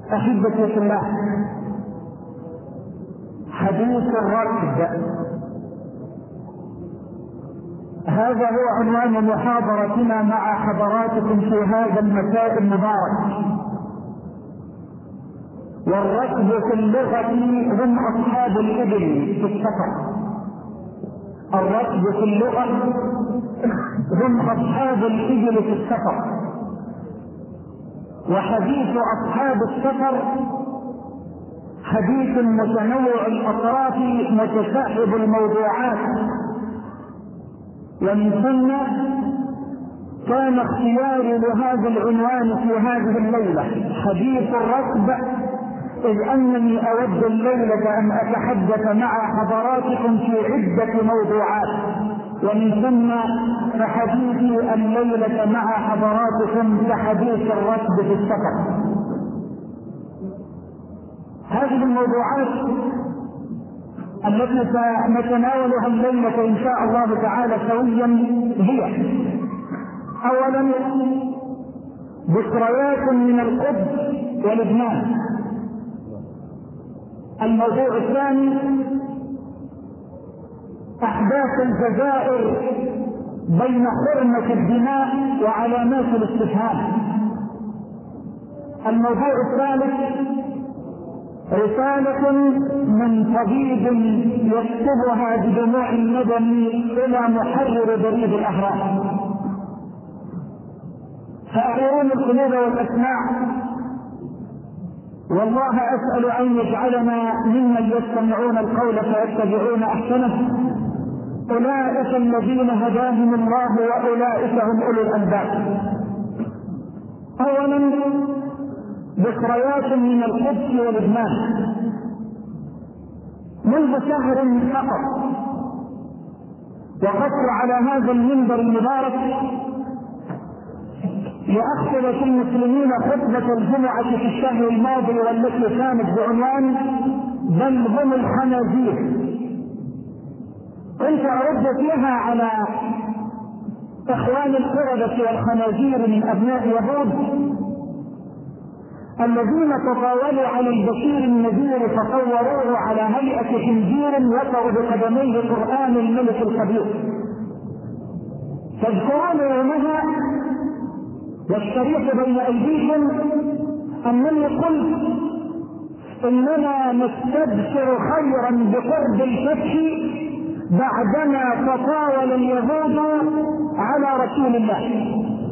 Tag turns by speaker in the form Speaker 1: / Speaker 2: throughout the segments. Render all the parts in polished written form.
Speaker 1: أحبتي في الله، حديث الركب هذا هو عنوان محاضرتنا مع حضراتكم في هذا المساء المبارك. والركب في اللغة هم أصحاب الإبل في السفر. الركب في اللغة هم أصحاب الإبل في السفر. وحديث أصحاب السفر حديث متنوع الأطراف متشعب الموضوعات، ومن ثم كان اختياري لهذا العنوان في هذه الليلة حديث الركب، إذ أنني أود الليلة أن أتحدث مع حضراتكم في عدة موضوعات، ومن ثم فحديثي الليلة مع حضراتكم كحديث الركب في السفر. هذه الموضوعات التي سنتناولها الليلة إن شاء الله تعالى سويا هي: أولا ذكريات من القدس ولبنان. الموضوع الثاني أحداث الجزائر بين حرمة الدماء وعلامات الاستفهام. الموضوع الثالث رسالة من طبيب يكتبها بدموع الندم إلى محرر بريد الأهرام. فأعيرون القلوب والأسماع، والله أسأل أن يجعلنا ممن يستمعون القول فيتبعون أحسنه. أولئك الذين هداهم الله وأولئك هم أولو الألباب. أولا ذكريات من القدس ولبنان. منذ شهر فقط وقفت على هذا المنبر المبارك لأخطب في المسلمين خطبة الجمعة في الشهر الماضي، والتي كانت بعنوان بل هم الخنازير. كنت أرد فيها على إخوان القردة والخنازير من أبناء يهود الذين تطاولوا على البشير النذير فصوروه على هيئة خنزير يقع بقدميه قرآن الملك الخبير. تذكرون يومها والشريط بين أيديكم أنني قلت إننا نستبشر خيرا بقرب الفتح بعدما تطاول اليهود على رسول الله.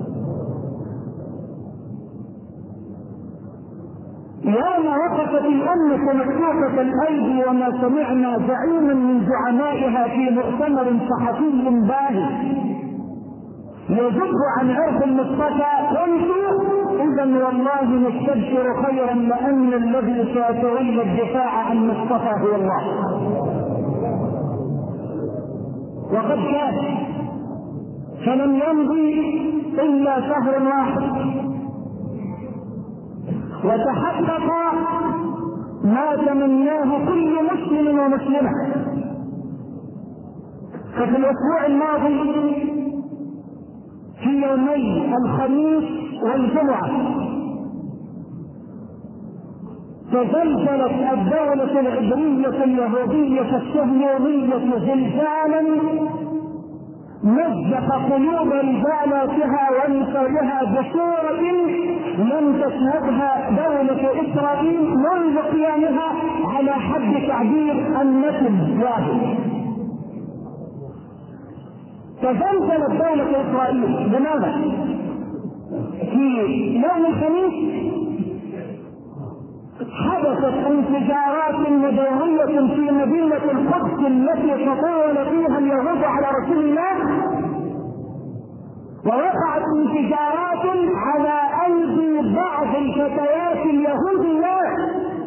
Speaker 1: يوم وقفت الأمة مكتوفة الأيدي وما سمعنا زعيما من زعمائها في مؤتمر صحفي باهي يجب عن عرف المصطفى، قلت إذا والله نستبشر خيرا، لأن الذي سيتولى الدفاع عن مصطفى هو الله. وقد كان، فلم يمضي إلا شهر واحد وتحقق ما تمناه كل مسلم ومسلمة. ففي الأسبوع الماضي في يومي الخميس والجمعة تزلزلت الدولة العبرية اليهودية الصهيونية زلزالا مزق قلوب رجالاتها ونسائها بصورة لم تشهدها دولة إسرائيل منذ قيامها على حد تعبير النسل واحد. تزلزلت دولة إسرائيل. لماذا؟ في يوم الخميس حدثت انفجارات مدوية في مدينة القدس التي تطاول فيها اليهود على رسول الله، ووقعت انفجارات على أيدي بعض الفتيات اليهوديات،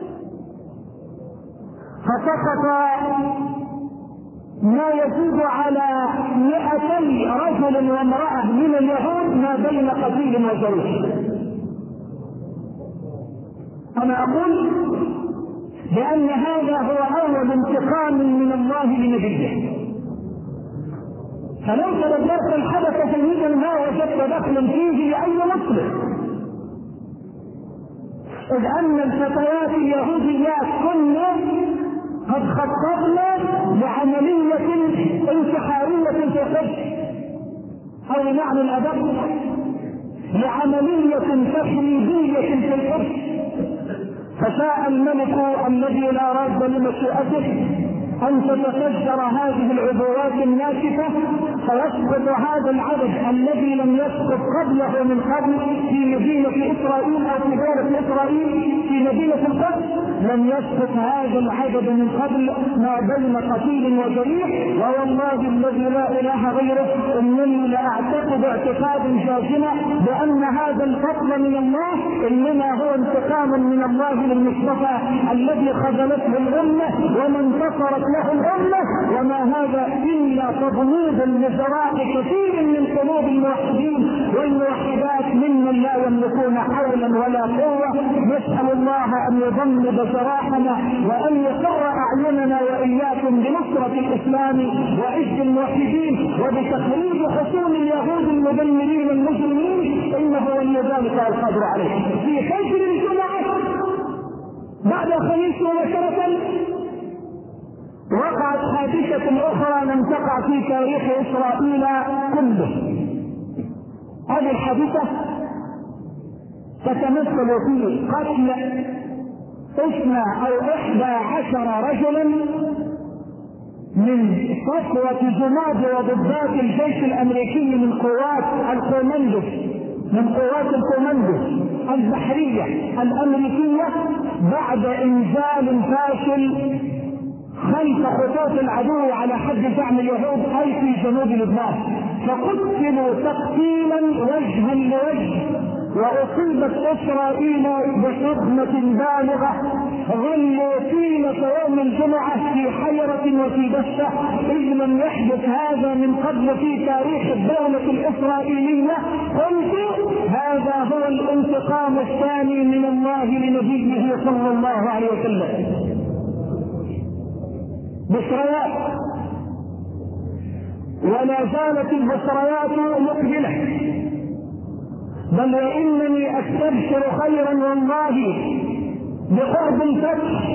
Speaker 1: فسقط ما يزيد على 200 رجل وامرأة من اليهود ما بين قتيل وجريح. أنا أقول بأن هذا هو أول انتقام من الله لنبيه، فلو تدبرت الحدث جيدا ما وجدت دخلا فيه لأي مسلم. إذ أن الفتيات اليهوديات كن قد خططنا لعملية انتحارية في القدس، أو بمعنى الأدب لعملية تخريبية في القدس. فشاء الملك الذي لا راد لمشيئته أن تتفجر هذه العبوات الناشفة فيسقط هذا العدد الذي لم يسقط قبله من قبل في مدينة إسرائيل أو في دولة إسرائيل في مدينة القدس، لم يسقط هذا العدد من قبل ما بين قتيل وجريح. ووالله الذي لا إله غيره إنني لأعتقد اعتقادا جازما بأن هذا الفضل من الله إنما هو انتقام من الله للمصطفى الذي خذلته الأمة ومن انتصرت له الأمة، وما هذا إلا تضميد لجراء كثير من قلوب الموحدين والموحدات ممن لا يملكون حولا ولا قوة. نسأل الله أن يضمد جراحنا وأن يقر أعيننا وإياكم بنصرة الإسلام وعز الموحدين وبتخريج حصول اليهود المدمرين المجرمين، إنه ولي ذلك والقادر عليه. في فجر الجمعة بعد الخميس مباشرة وقعت حادثة أخرى لم تقع في تاريخ إسرائيل كله. هذه الحادثة تتمثل في قتل 11 رجلا من صفوة جنود وضباط الجيش الأمريكي من قوات الكوماندوس البحرية الأمريكية بعد إنزال فاشل خلف خطوط العدو على حد زعم اليهود أي في جنوب لبنان، فقتلوا تقتيلا وجها لوجه. وأصيبت إسرائيل بصدمة بالغة، ظلوا طيلة يوم الجمعة في حيرة وفي دهشة، إذ لم يحدث هذا من قبل في تاريخ الدولة الإسرائيلية. قلت هذا هو الانتقام الثاني من الله لنبيه صلى الله عليه وسلم. بشريات، ولا زالت البشريات مقبلة، بل وإنني أستبشر خيرا والله بقرب الفتح،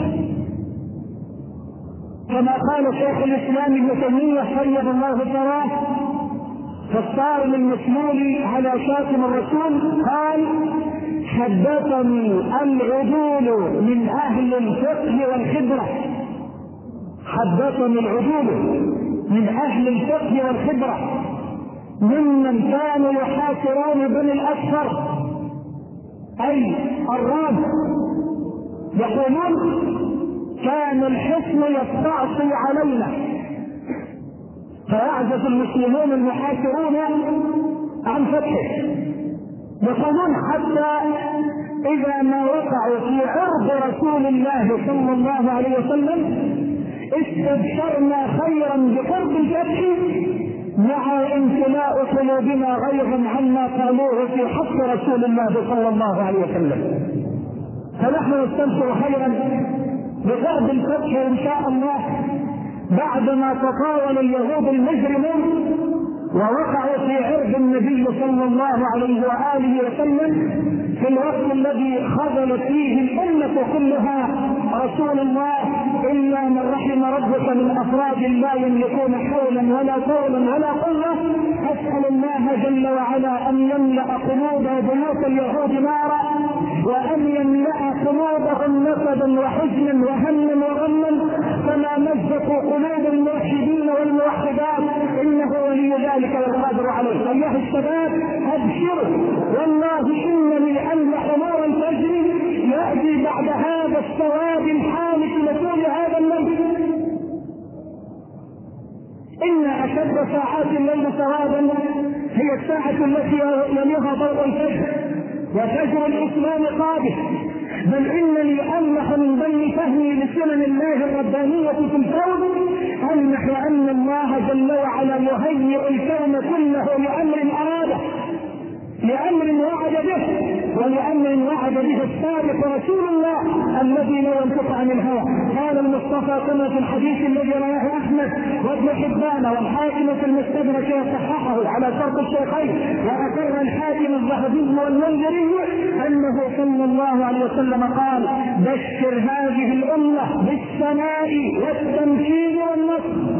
Speaker 1: كما قال شيخ الإسلام ابن تيمية حفظه الله ثراه في الصارم المسلول على شاتم الرسول، قال: حدثني العدول من أهل الفقه والخبرة، حدثني العدول من أهل الفقه والخبرة ممن كانوا يحاكرون بني الأشهر أي الراب، يقولون كان الحصن يستعصي علينا، فيعجز المسلمون المحاكرون عن فتحه. يقولون حتى إذا ما وقعوا في عرض رسول الله صلى الله عليه وسلم استبشرنا خيرا بقرب الفتح مع امتلاء قلوبنا غيظا عما قالوه في حق رسول الله صلى الله عليه وسلم. فنحن نستبشر خيرا بقرب الفتح ان شاء الله بعدما تطاول اليهود المجرمون ووقعوا في عرض النبي صلى الله عليه وآله وسلم في الوقت الذي خذلت فيه الأمة كلها رسول الله إلا من رحم ربك من أفراد لا يملكون حولا ولا طولا ولا قوة. أسأل الله جل وعلا أن يملأ قلوب بيوت اليهود نارا، وأن يملأ قلوبهم نكدا وحزنا وهما وغما كما مزقوا قلوب الموحدين والموحدات، إنه ولي ذلك والقادر عليه. أيها الشباب أبشروا، والله إنني أملح نورا تجري يأتي بعد هذا السواد الحالك لطول هذا الليل. إن أشد ساعات الليل سوادا هي الساعة التي يليها ضوء الفجر، وفجر الإسلام قادم. بل إنني أملح من بين فهمي لسنن الله الربانية في الكون، أملح أن الله جل وعلا يهيئ الكون كله لأمر أراده، لأمر وعد به، ولأمر وعد به السابق رسول الله الذي لا ينطق عن الهوى. قال المصطفى كما في الحديث الذي رواه احمد وابن حبان والحاكم في المستدرك وصححه على شرط الشيخين، واقر الحاكم الذهبي والمنذري انه صلى الله عليه وسلم قال: بشر هذه الامه بالثناء والتمكين والنصر.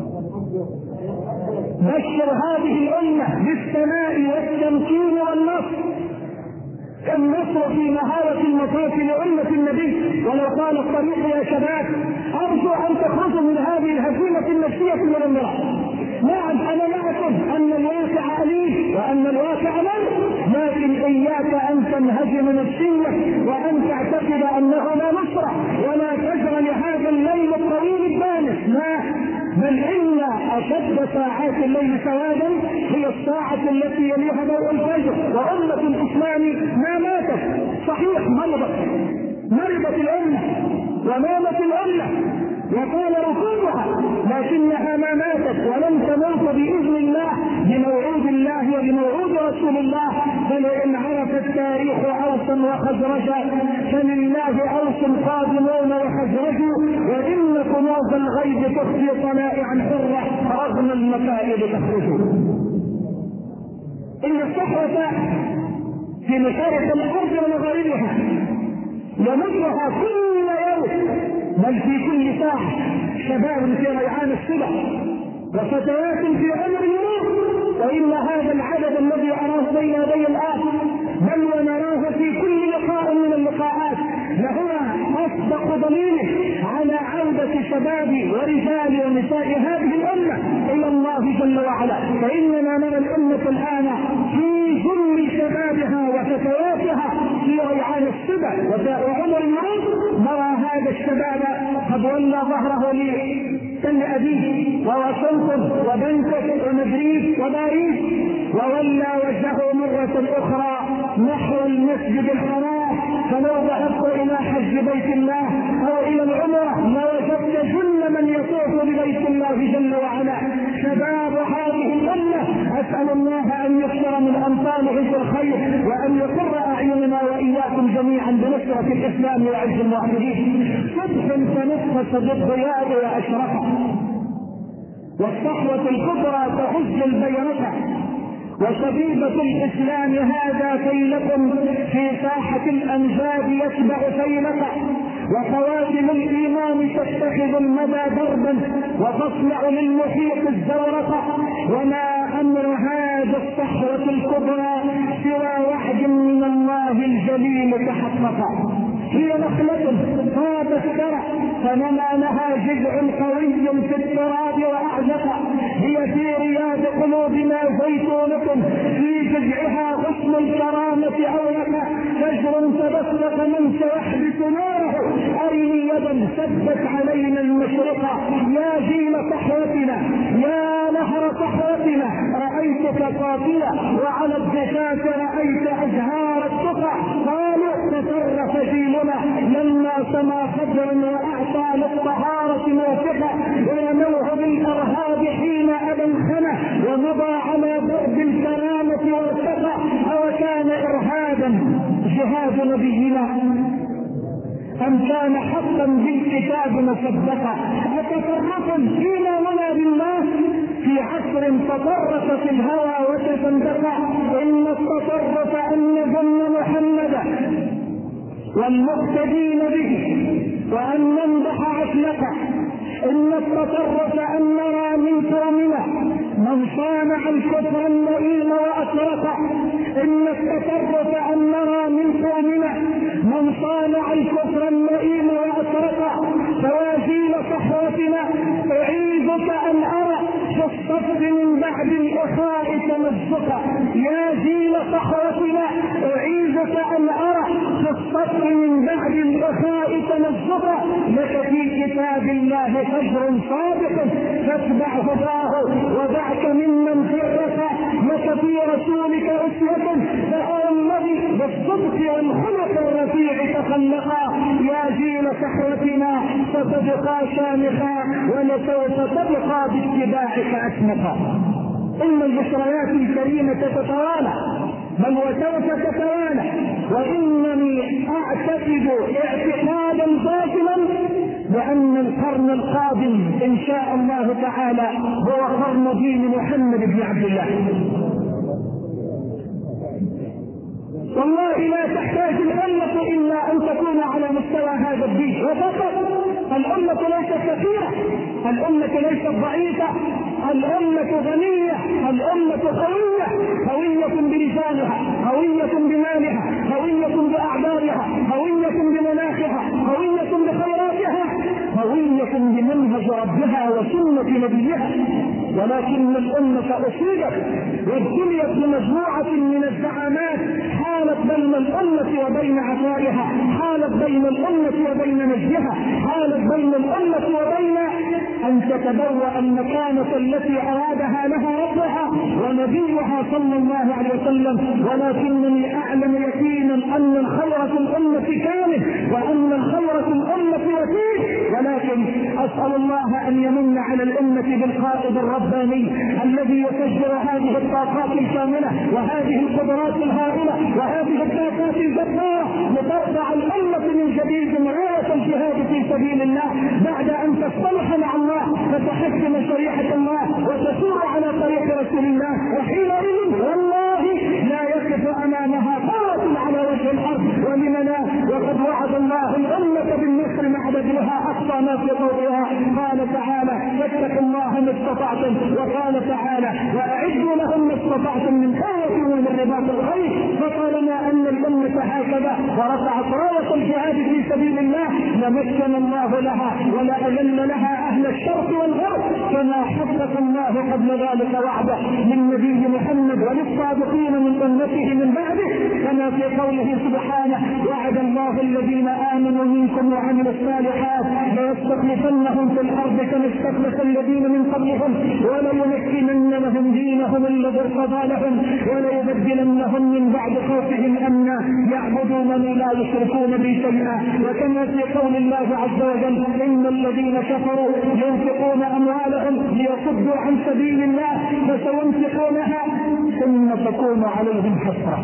Speaker 1: بشر هذه الامه بالثناء والتمكين والنصر. النصر في مهارة المطاف لأمة النبي. ولو قال الطريق يا شباب أرجو أن تخرجوا من هذه الهزيمة النفسية المدمرة. نعم أنا معكم أن الواقع أليم وأن الواقع مر، لكن إياك أن تنهزم نفسيا وأن تعتقد أنه لا نصرة ولا تجرى لهذا الليل الطويل الدامس. لا، بل إن أشد ساعات الليل سوادا هي الساعة التي يليها ضوء الفجر. وأمة الإسلام ما ماتت، صحيح مرضت الأمة ومامت الأمة وقال ركوبها، لكنها ما ماتت ولم تموت بإذن الله بموعود الله وبموعود رسول الله. فلئن عرف التاريخ أوسا وخزرجا فلله أوس قادمون وخزرج، وإن كنوز الغيب تخفي طلائعا حرة رغم المكائد تخرج. إن الصحوة في مشارق الأرض ومغاربها يمرها كل يوم بل في كل ساعة شباب في ريعان الصبح وفتيات في عمر يموت. وإن هذا العدد الذي أراه بين يدي الآن بل ونراه في كل لقاء من اللقاءات لهو أصدق دليل على عودة شباب ورجال ونساء هذه الأمة إلى الله جل وعلا. فإننا نرى الأمة الآن في جل شبابها وفتياتها في ريعان الصبا وعمر الموت. نرى هذا الشباب قد ولى ظهره لتل أبيه وواشنطن وبنكوك ومدريد وباريس، وولى وجهه مرة أخرى نحو المسجد الحرام. فلو ذهبت إلى حج بيت الله أو إلى العمرة لوجدت جل من يطوف ببيت الله جل وعلا شباب هذه الأمة. أسأل الله أن يكثر من أمثاله في الخير وأن يقر أعيننا وإياكم جميعا بنصرة الإسلام وعز الموحدين. صبح تنفس بالضياء وأشرقه، والصحوة الكبرى تهز البيرقة، وشبيبة الإسلام هذا فيلق في ساحة الأنجاب يتبع فيلقة، وخواتم الإيمان تتخذ المدى دربا وتصنع للمحيط الزورقة. وما أمر هذا الصحوة الكبرى سوى وعد من الله الجليل تحقق. هي نخلة طابت ثرى فنما لها جذع قوي في التراب وأعزق. هي في رياض قلوبنا زيتونة في جذعها غصن الكرامة أورق. فجر تبسق من سيحبس ناره أرني يدا سدت علينا المشرقة. يا جيل صحوتنا يا نهر صحوتنا رأيتك قاتلة وعلى الضفاف رأيت أزهار التقى. قالوا تصرف جيلنا لما سما خضرا وأعطى للطهارة موثقة، ورموه بالإرهاب حين أبى الخنة ومضى على درب الكرامة وارتقى. أو كان إرهابا جهاد نبينا أم كان حقا بالكتاب مصدقا؟ أتفرقا فيما ولا بالله في عصر تطرق في الهوى وتزندق. إن التطرف أن نظن محمدا والمقتدين به وأن نمدح عشلقه. إن التطرف أن نرى من قومنا من صانع الكفر اللئيم وأسرقه. إن التطرف أن نرى من قومنا من صانع الكفر اللئيم وأسرقه. فواجيل صحوتنا أعيذك أن أرى في الصف من بعد الإخاء تمزقا. يا جيل صحوتنا أعيذك أن أرى في الصف من بعد الإخاء تمزقا. لك في كتاب الله فجر صادق فاتبع هداه ودعك ممن فرق. لك في رسولك أسوة فهو الذي بالصدق والخلق الرفيع تخلقا. يا جيل صحوتنا ستبقى شامخا ولسوف تبقى باتباعك أسمقا. إن البشريات الكريمة تتوالى بل وسوف تتوالى وإنني أعتقد اعتقادا باطلا بأن القرن القادم إن شاء الله تعالى هو قرن دين محمد بن عبد الله. والله لا تحتاج الأمة إلا أن تكون على مستوى هذا الدين وفقط. الأمة ليست كثيرة، الأمة ليست ضعيفة، الأمة غنية، الأمة قوية، قوية برجالها، قوية بمالها، قوية بأعدادها، قوية بمناخها، قوية بخيراتها، قوية بمنهج ربها وسنة نبيها. ولكن الأمة أصيبت وابتليت بمجموعة من الزعامات حالت بين الأمة وبين عطائها، حالت بين الأمة وبين نجدها، حالت بين الأمة وبين أن تتبوأ المكانة التي أرادها لها ربها ونبيها صلى الله عليه وسلم. ولكنني أعلم يقينا أن الخير في الأمة كامل وأن الخير في الأمة وفيه، ولكن أسأل الله أن يمن على الأمة بالقائد الرباني الذي يفجر هذه الطاقات الكاملة وهذه القدرات الهائلة وهذه الطاقات الجبارة لترفع الأمة من جديد راية الجهاد في سبيل الله بعد أن تصطلح مع الله وتحكم شريعة الله وتسير على طريق رسول الله. وحينئذ والله لا يقف أمامها قوة على وجه الأرض. ولم لا؟ وقد وعد الله الأمة بالنصر مع بذلها أقصى ما في قولها. قال تعالى فاتقوا الله ما استطعتم، وقال تعالى وأعدوا لهم ما استطعتم من قوة ومن رباط الخيل. فطالما أن الأمة هكذا ورفعت راية الجهاد في سبيل الله لمكن الله لها ولأذل لها أهل الشرق والغرب كما حقق الله قبل ذلك وعده للنبي محمد وللصادقين من أمته من بعده، كما في قوله سبحانه وعد الله الذين آمنوا منكم وعملوا الصالحات ليستخلفنهم في الأرض كما استخلف الذين من قبلهم وليمكنن لهم دينهم الذي ارتضى لهم وليبدلنهم من بعد خوفهم أمنا يعبدونني لا يشركون بي شيئا. وكما في قول الله عز وجل إن الذين كفروا ينفقون أموالهم ليصدوا عن سبيل الله فسينفقونها ثم تكون عليهم حسرة.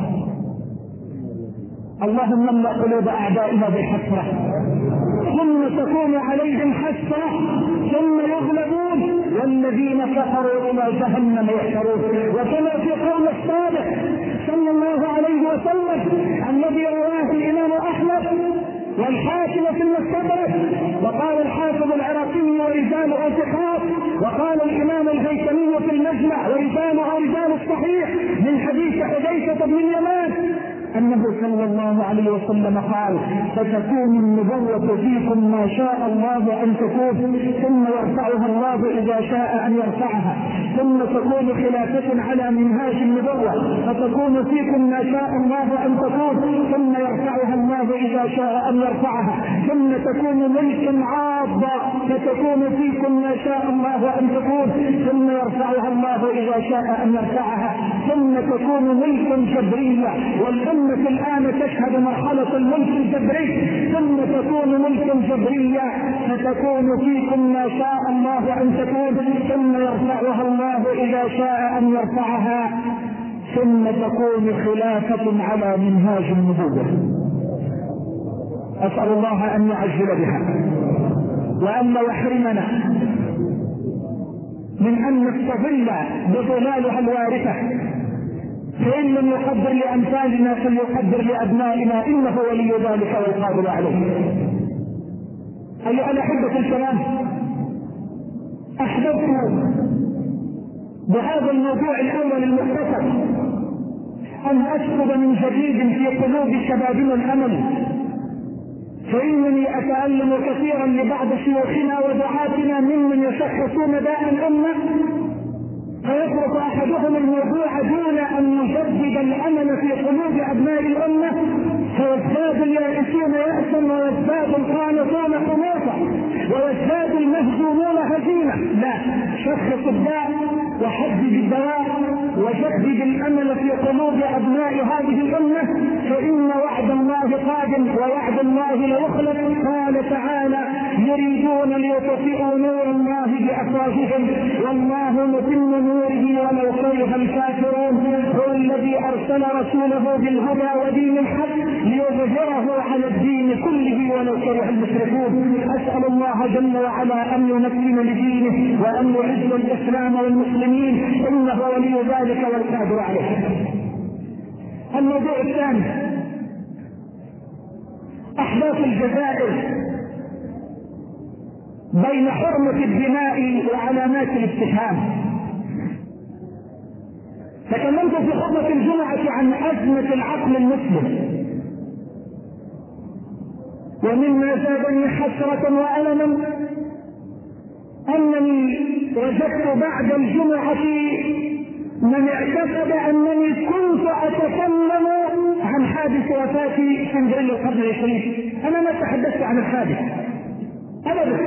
Speaker 1: اللهم املأ قلوب أعدائنا بالحسرة ثم تكون عليهم حسرة ثم يغلبون والذين كفروا إلى جهنم يحشرون. وكما في قول الصادق صلى الله عليه وسلم الذي رواه الإمام أحمد والحاكم في المستدرك وقال الحافظ العراقي ورجاله ثقات وقال الإمام الهيثمي في المجمع ورجاله رجال الصحيح من حديث حذيفة بن اليمان أنه صلى الله عليه وسلم قال فتكون النبوة فيكم ما شاء الله أن تكون ثم يرفعها الله إذا شاء أن يرفعها ثم تكون خلافة على منهاج النبوة فتكون فيكم ما شاء الله أن تكون ثم يرفعها الله إذا شاء أن يرفعها ثم تكون ملكا عاضا فتكون فيكم ما شاء الله أن تكون ثم يرفعها الله إذا شاء أن يرفعها ثم تكون ملكا جبريا. والأمة الآن تشهد مرحلة الملك الجبري ثم تكون ملكا جبريا فتكون فيكم ما شاء الله أن تكون ثم يرفعها الله إذا شاء أن يرفعها ثم تكون خلافة على منهاج النبوة. أسأل الله أن يعجل بها وأن لا يحرمنا من أن نستظل بظلالها الوارثة، فإن لم يقدر لأمثالنا فليقدر لأبنائنا إنه ولي ذلك والقادر عليه. أيها الأحبة الكرام، أحببت بهذا الموضوع الأول المختصر أن أسكب من جديد في قلوب شبابنا الأمل، فإنني أتألم كثيرا لبعض شيوخنا ودعاتنا ممن يشخصون داء الأمة فيترك أحدهم الموضوع دون أن يجدد الأمل في قلوب أبناء الأمة فيزداد اليائسون يأسا ويزداد القانطون حماسا ويزداد المهزومون هزيمة. لا، شخص الداء وحدد الدواء وجدد الأمل في قلوب أبناء هذه الأمة فإن وعد الله قادم ووعد الله ليخلف. قال تعالى: يريدون ليطفئوا نور الله بأفواههم والله متم نوره ولو كره الكافرون. هو الذي أرسل رسوله بالهدى ودين الحق ليظهره على الدين كله ولو كره المشركون. أسأل الله جل وعلا أن يمكن لدينه وأن يعز الإسلام والمسلمين، إنه ولي ذلك والقادر عليه. الموضوع الثاني: أحداث الجزائر بين حرمة الدماء وعلامات الاستفهام. تكلمت في خطبة الجمعة عن أزمة العقل المسلم، ومما زادني حسرة وألما أنني وجدت بعد الجمعة من اعتقد أنني كنت أتكلم عن حادث وفاة سندريلا القرن العشرين. أنا ما تحدثت عن الحادث أبدا،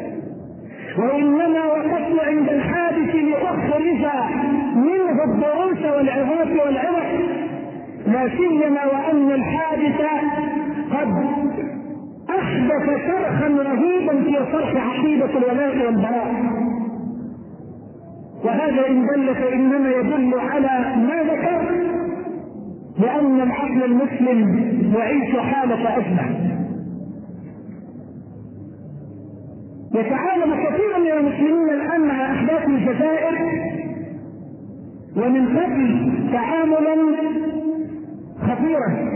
Speaker 1: وإنما وقفت عند الحادث لأخرج منه الدروس والعظات والعبر، لا سيما وأن الحادث قد أحدث شرخا رهيبا في شرح عقيدة الولاء والبراء. وهذا إن دل فإنما يدل على ما ذكر، لأن العقل المسلم يعيش حالة أزمة. يتعامل كثير من المسلمين الآن مع أحداث الجزائر، ومن قبل تعاملا خطيرا.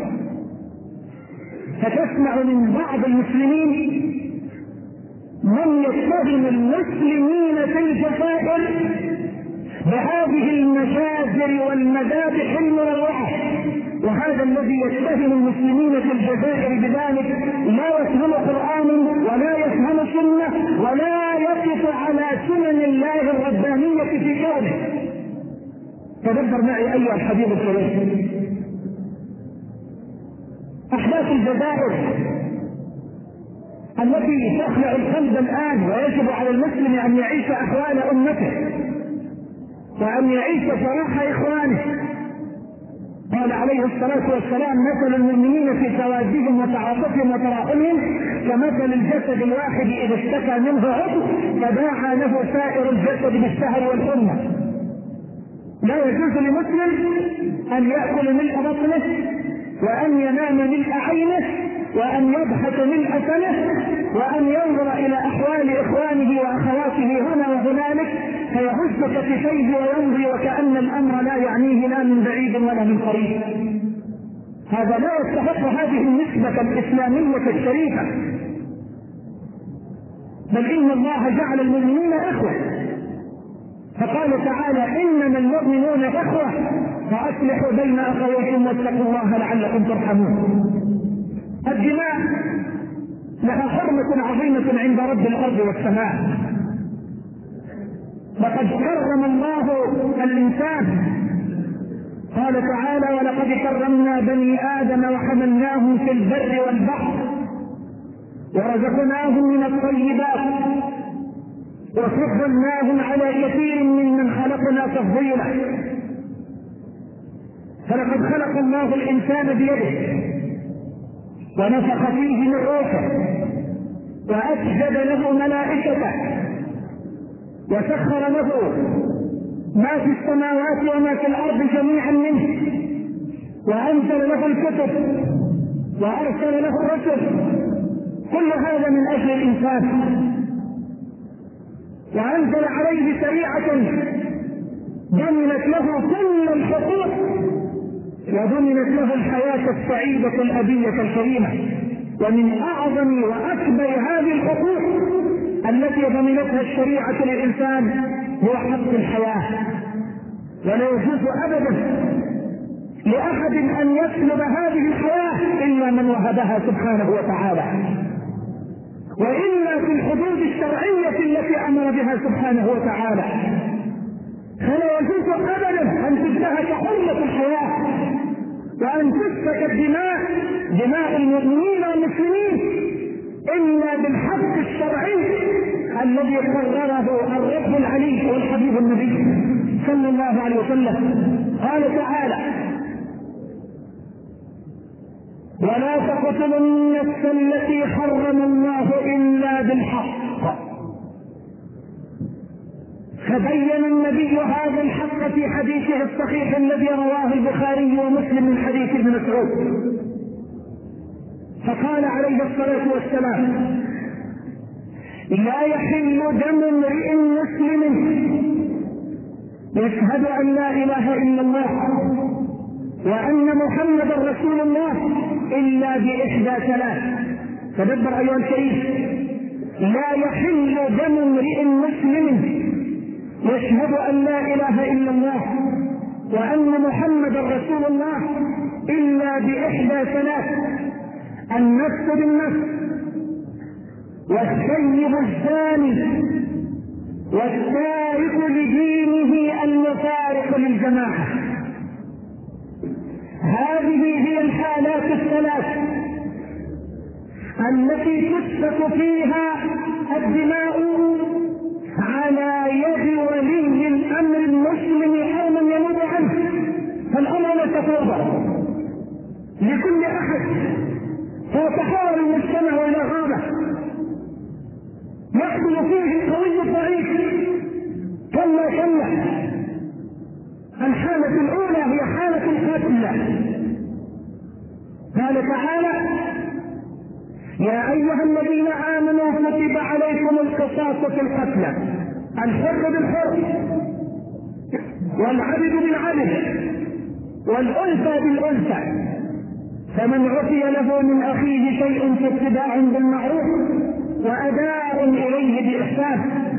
Speaker 1: فتسمع من بعض المسلمين من يتهم المسلمين في الجزائر بهذه المشاجر والمذابح المروعة، وهذا الذي يتهم المسلمين في الجزائر بذلك لا يفهم قرآن ولا يفهم سنة ولا يقف على سنن الله الربانية في كونه. تدبر معي أيها الحبيب الكريم، أحداث الجزائر التي تخلع القلب الآن، ويجب على المسلم أن يعيش أحوال أمته وأن يعيش فرح إخوانه. قال عليه الصلاة والسلام: مثل المؤمنين في توادهم وتعاطفهم وتراحمهم كمثل الجسد الواحد إذا اشتكى منه عضو تداعى له سائر الجسد بالسهر والحمى. لا يجوز لمسلم أن يأكل ملء بطنه وأن ينام ملء عينه وأن يبحث ملء فمه وأن ينظر إلى أحوال إخوانه وأخواته هنا وهنالك فيهز كتفيه ويمضي وكأن الأمر لا يعنيه لا من بعيد ولا من قريب. هذا لا يستحق هذه النسبة الإسلامية الشريفة، بل إن الله جعل المؤمنين إخوة، فقال تعالى: إنما المؤمنون إخوة فأصلحوا بين أخويكم واتقوا الله لعلكم ترحمون. الدماء لها حرمة عظيمة عند رب الأرض والسماء. لقد كرم الله الإنسان، قال تعالى: ولقد كرمنا بني آدم وحملناهم في البر والبحر ورزقناهم من الطيبات وفضلناهم على كثير ممن خلقنا تفضيلا. فلقد خلق الله الإنسان بيده ونفخ فيه من روحه وأسجد له ملائكته وسخر له ما في السماوات وما في الأرض جميعا منه، وأنزل له الكتب وأرسل له الرسل، كل هذا من أجل الإنسان. وأنزل عليه شريعة ضمنت له كل الحقوق وضمنت له الحياة السعيدة الأبية الكريمة. ومن أعظم وأكبر هذه الحقوق التي ضمنتها الشريعة للإنسان هو حق الحياة. ولا يجوز أبدا لأحد أن يسلب هذه الحياة إلا من وهبها سبحانه وتعالى، وإلا في الحدود الشرعية التي أمر بها سبحانه وتعالى. فلا يجوز أبدا أن تنتهك حرمة الحياة وأن تسفك الدماء، دماء المؤمنين والمسلمين، إلا بالحق الشرعي الذي قرره الرب العلي والحبيب النبي صلى الله عليه وسلم. قال تعالى: ولا تقتلوا النفس التي حرم الله إلا بالحق. فبين النبي هذا الحق في حديثه الصحيح الذي رواه البخاري ومسلم من حديث ابن مسعود، فقال عليه الصلاة والسلام: لا يحل دم امرئ مسلم يشهد أن لا إله إلا الله وأن محمدا رسول الله إلا بإحدى ثلاث. تدبر أيها الشريف: لا يحل دم امرئ مسلم يشهد أن لا إله إلا الله وأن محمدا رسول الله إلا بإحدى ثلاث: النفس بالنفس، والسيب الزاني، والسارق لدينه المفارق للجماعة. هذه هي الحالات الثلاث التي تسفك فيها الدماء على يد ولي الأمر المسلم أو من ينوب عنه. فالأمر لا تفاضل لكل أحد، فيتحول المجتمع إلى غابة يقتل فيه القوي الضعيف. كلا الحالة الأولى هي حالة القتل. قال تعالى: يا أيها الذين آمنوا كتب عليكم القصاص في القتلى، الحر بالحر والعبد بالعبد والأنثى بالأنثى، فمن عفي له من أخيه شيء فاتباع بالمعروف وأداء إليه بإحسان،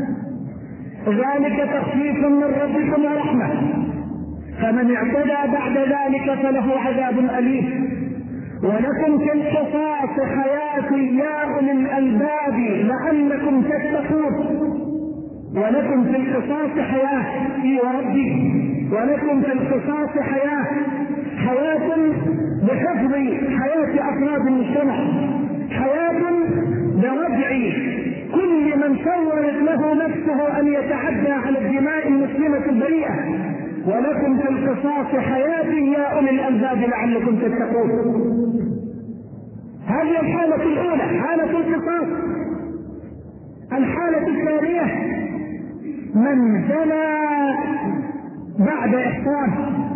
Speaker 1: ذلك تخفيف من ربكم ورحمة، فمن اعتدى بعد ذلك فله عذاب أليم. ولكم في القصاص حياة يا أولي الألباب لعلكم تتقون. ولكم في القصاص حياة وربي، ولكم في القصاص حياة بحفظ حياة أفراد المجتمع، حياة برجع كل من سولت له نفسه أن يتعدى على الدماء المسلمة البريئة. ولكم في القصاص حياة يا أولي الألباب لعلكم تتقون. هذه الحالة الأولى، حالة القصاص. الحالة الثانية: من زنى بعد إحسان،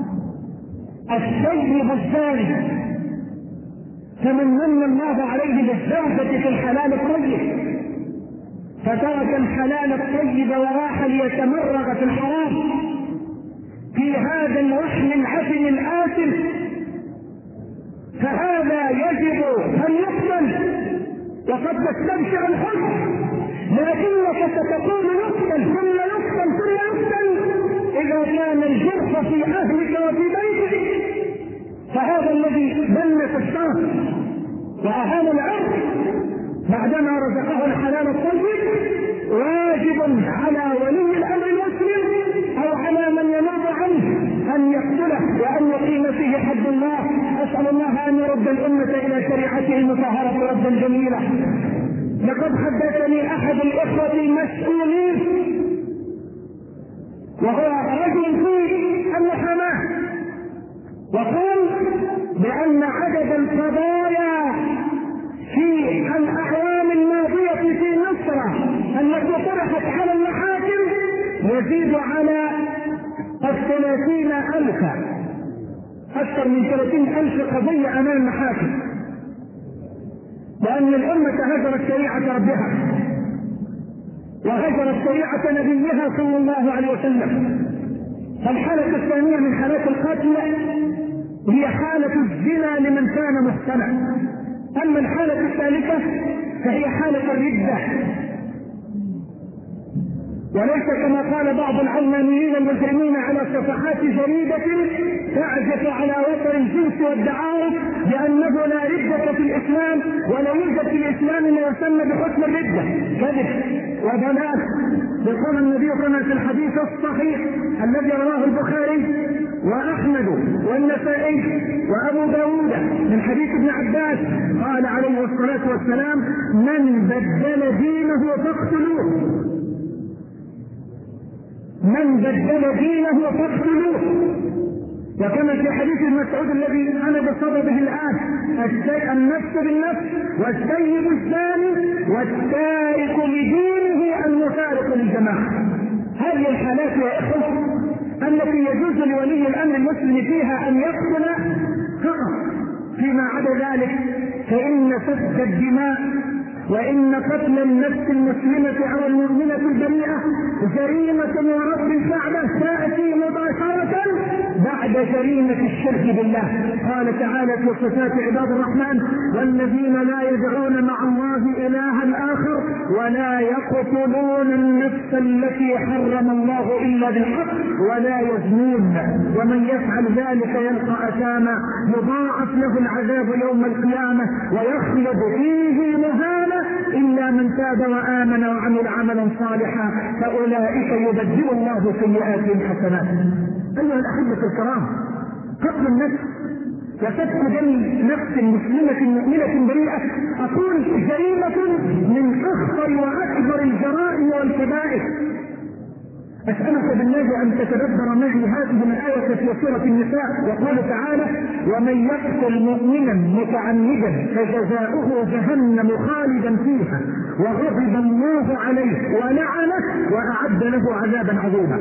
Speaker 1: السيب الزاني، فمن من الله عليه بالزوجة في الحلال الطيب فترك الحلال الطيب وراح ليتمرغ في الحرام في هذا الوحل العفن الآثم، فهذا يجب أن يقتل. وقد تستبشر الحزن، لكنك ستقول يقتل ثم يقتل ثم يقتل إذا كان الجرح في أهلك وفي بيتك. فهذا الذي بنت الشر وأهان العرض بعدما رزقه الحلال الطيب واجب على ولي الأمر المسلم أو على من ينوب عنه أن يقتله وأن يقيم فيه حد الله. أسأل الله أن يرد الأمة إلى شريعته المطهرة ردا جميلا. لقد حدثني أحد الإخوة المسؤولين وهو رجل في المحاماة، وقال بأن عدد القضايا في الأعوام الماضية في مصر التي طرحت على المحاكم يزيد على 30,000، أكثر من 30,000 قضية أمام المحاكم، لأن الأمة هجرت شريعة ربها وهجرت شريعة نبيها صلى الله عليه وسلم. فالحالة الثانية من حالات القتل هي حالة الزنا لمن كان محسنا. أما الحالة الثالثة فهي حالة الردة، وليس كما قال بعض العلمانيين المجرمين على صفحات جريدة تعزف على وتر الجنس والدعارة بأنه لا ردة في الإسلام ولا يوجد في الإسلام ما يسمى بحكم الردة. كذب وضلال. يقول النبي كما في الحديث الصحيح الذي رواه البخاري وأحمد والنسائي وأبو داود من حديث ابن عباس قال عليه الصلاة والسلام: من بدل دينه فاقتلوه، من بدل دينه فاقتلوه. وكما في حديث ابن مسعود الذي انا بصدده الان: النفس بالنفس، والسيب الزاني، والتارك لدينه المفارق للجماعه. هذه الحالات يا اخوه التي يجوز لولي الامر المسلم فيها ان يقتل فقط، فيما عدا ذلك فان سفك الدماء وان قتل النفس المسلمه او المؤمنه البريئه جريمه ورب الكعبه تاتي مباشره بعد جريمه الشرك بالله. قال تعالى في صفات عباد الرحمن: والذين لا يدعون مع الله الها اخر ولا يقتلون النفس التي حرم الله الا بالحق ولا يزنون ومن يفعل ذلك يلقى اثاما يضاعف له العذاب يوم القيامه ويخلد فيه مهانا الا من تاب وامن وعمل عملا صالحا فاولئك يبدل الله سيئاتهم حسنات. ايها الاحبه الكرام، قتل النفس وسفك دم نفس مسلمه مؤمنه بريئه اقول جريمه من اخطر واكبر الجرائم والكبائر. أسألك بالله أن تتدبر معي هذه الآية في سورة النساء. يقول تعالى: ومن يقتل مؤمنا متعمدا فجزاؤه جهنم خالدا فيها وغضب الله عليه ولعنه وأعد له عذابا عظيما.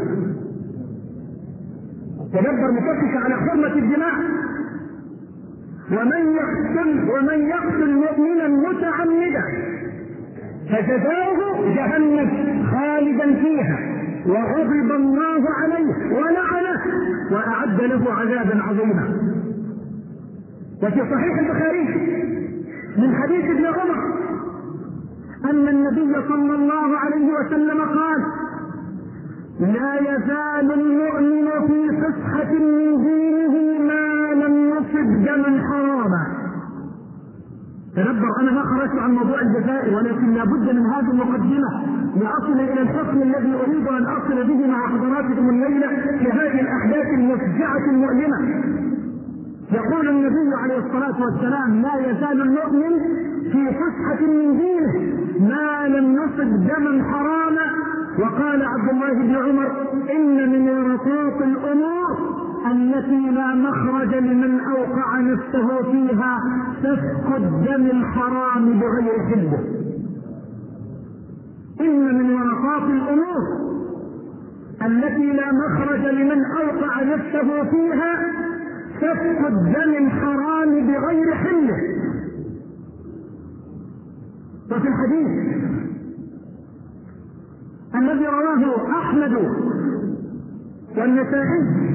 Speaker 1: تدبر مفتش على حرمة الدماء. ومن يقتل مؤمنا متعمدا فجزاؤه جهنم خالدا فيها وغضب الله عليه ولعنه وأعد له عذابا عظيما. وفي صحيح البخاري من حديث ابن عمر أن النبي صلى الله عليه وسلم قال: لا يزال المؤمن في فسحة من دينه ما لم يصب دما حراما. تدبر، أنا ما خرجت عن موضوع الجزائر، ولكن لابد من هذه المقدمة لأصل إلى الحكم الذي أريد أن أصل به مع حضراتكم الليلة في هذه الأحداث المفجعة المؤلمة. يقول النبي عليه الصلاة والسلام: لا يزال المؤمن في فسحة من دينه ما لم يصب دما حراما. وقال عبد الله بن عمر: إن من ورطات الأمور التي لا مخرج لمن أوقع نفسه فيها سفك الدم الحرام بغير حله. إن من ورطات الأمور التي لا مخرج لمن أوقع نفسه فيها سفك الدم الحرام بغير حله. وفي الحديث الذي رواه أحمد والنسائي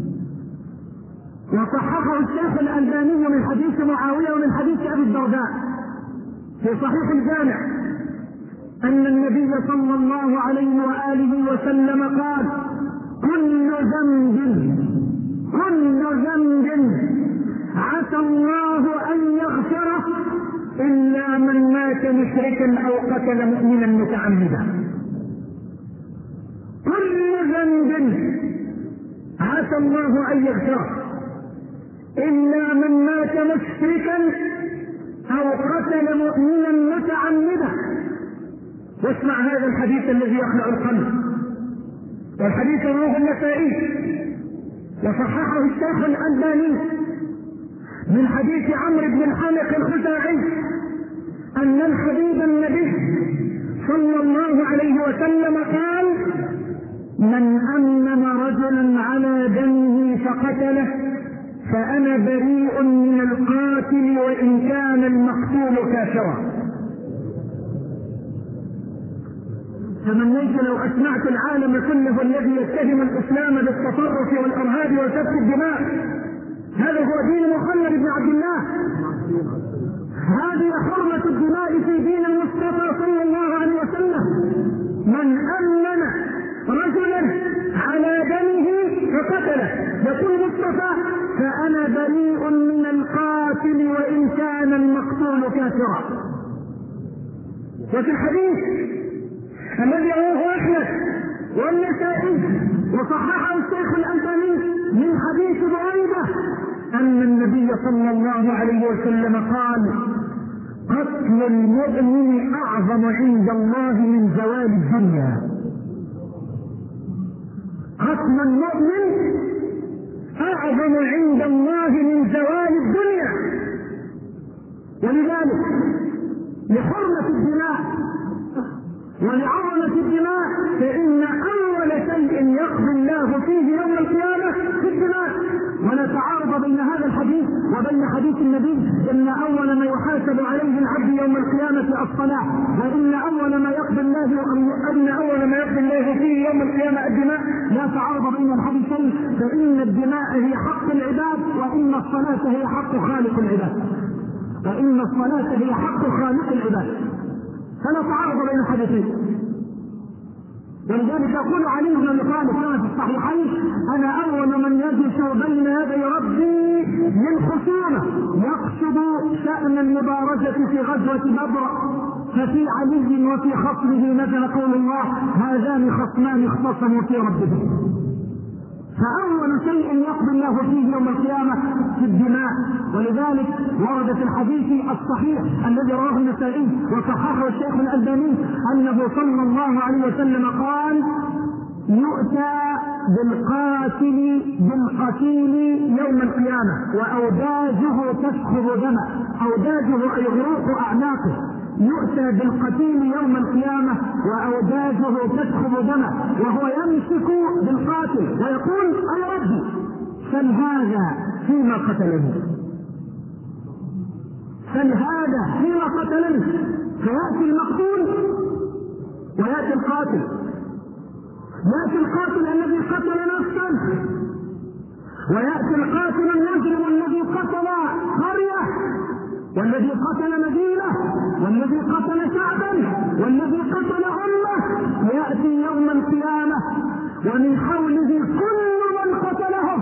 Speaker 1: وصححه الشيخ الألباني من حديث معاوية ومن حديث أبي الدرداء في صحيح الجامع أن النبي صلى الله عليه وآله وسلم قال: كل ذنب عسى الله أن يغفره إلا من مات مشركا أو قتل مؤمنا متعمدا. كل ذنب عسى الله أن يغفره إلا من مات مشركا أو قتل مؤمنا متعمدا. واسمع هذا الحديث الذي يخلع القلب، والحديث رواه النسائي وصححه الشيخ الألباني من حديث عمرو بن الحارث الخزاعي أن الحبيب النبي صلى الله عليه وسلم قال: من أمن رجلا على دمه فقتله فأنا بريء من القاتل وإن كان المقتول كافرا. تمنيت لو أسمعت العالم كله الذي يتهم الإسلام بالتطرف والإرهاب وسفك الدماء. هذا هو دين محمد بن عبد الله. هذه حرمة الدماء في دين المصطفى صلى الله عليه وسلم. من أمن رجلا على دمه فقتله، يقول المصطفى: فأنا بريء من القاتل وإن كان المقتول كافرا. وفي الحديث الذي رواه أحمد والنسائي وصححه الشيخ الألباني من حديث بريدة أن النبي صلى الله عليه وسلم قال: قتل المؤمن أعظم عند الله من زوال الدنيا. قتل المؤمن أعظم عند الله من زوال الدنيا. ولذلك لحرمة الدماء ولعظمة الدماء فإن أول شيء يقضي الله فيه يوم القيامة في الدماء. ولا تعارض بين هذا الحديث وبين حديث النبي إن أول ما يحاسب عليه العبد يوم القيامة الصلاة، وإن أول ما يقضي الله فيه يوم القيامة الدماء. لا تعارض بين الحديثين، فإن الدماء هي حق العباد، وإن الصلاة هي حق خالق العباد. فإن الصلاة هي حق خالق العباد، فلا تعارض بين الحديثين. ولذلك يقول علي بن ابي طالب كما في الصحيحين: انا اول من يجلس بين يدي ربي من خصومه يقصد شأن المبارزة في غزوة بدر، ففي علي وفي خصمه نزل قول الله: هذان خصمان اختصموا في ربهم. فأول شيء يقضي الله فيه يوم القيامة في الدماء. ولذلك ورد في الحديث الصحيح الذي رواه النسائي وصححه الشيخ الألباني أنه صلى الله عليه وسلم قال: يؤتى بالقتيل يوم القيامة وأوداجه تسحب دمه، أوداجه أي غروق أعناقه. يؤتى بالقتيل يوم القيامة وأوداجه تسحب دمه وهو يمسك بالقاتل ويقول: أي ربي سل هذا فيما قتلني، سل هذا فيما قتلني. فيأتي المقتول ويأتي القاتل، يأتي القاتل الذي قتل نفسا، ويأتي القاتل المجرم الذي قتل قرية، والذي قتل مدينة، والذي قتل شعبا، والذي قتل أمة. يأتي يوم القيامة ومن حوله كل من قتلهم،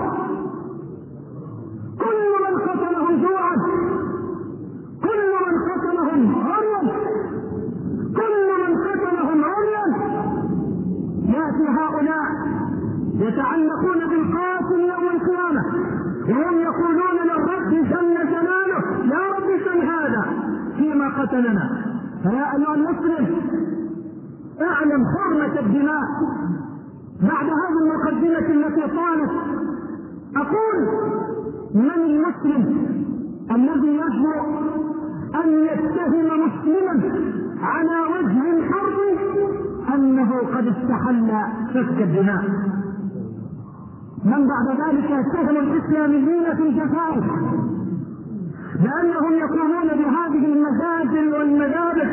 Speaker 1: كل من قتلهم جوعا، كل من قتلهم عريا، كل من قتلهم عريا. يأتي هؤلاء يتعلقون بالقاتل يوم القيامة وهم يقولون للرب جل جلاله: يا رب سل هذا فيما قتلنا. فيا أيها المسلم اعلم حرمة الدماء. بعد هذه المقدمة التي طالت أقول: من المسلم الذي يجرؤ أن يتهم مسلما على وجه الحرب أنه قد استحل سفك الدماء؟ من بعد ذلك يتهم الإسلاميين في الجزائر لأنهم يقومون بهذه المزاجل والمذابح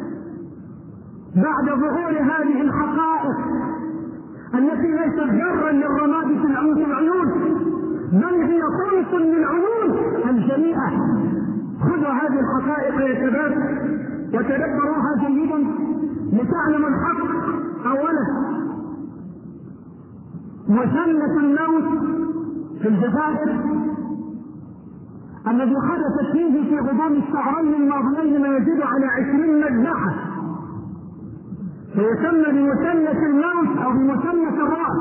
Speaker 1: بعد ظهور هذه الحقائق التي ليست جرا للرماد في العيون، بل هي طمس للعيون الجريئة. خذوا هذه الحقائق يا شباب وتدبروها جيدا لتعلموا الحق. أولا، مثلث الموت في الجزائر الذي حدثت فيه في غضون الشهرين الماضيين ما يزيد على 20 مذبحة، فيسمى بمثلث الموت أو بمثلث الرأس.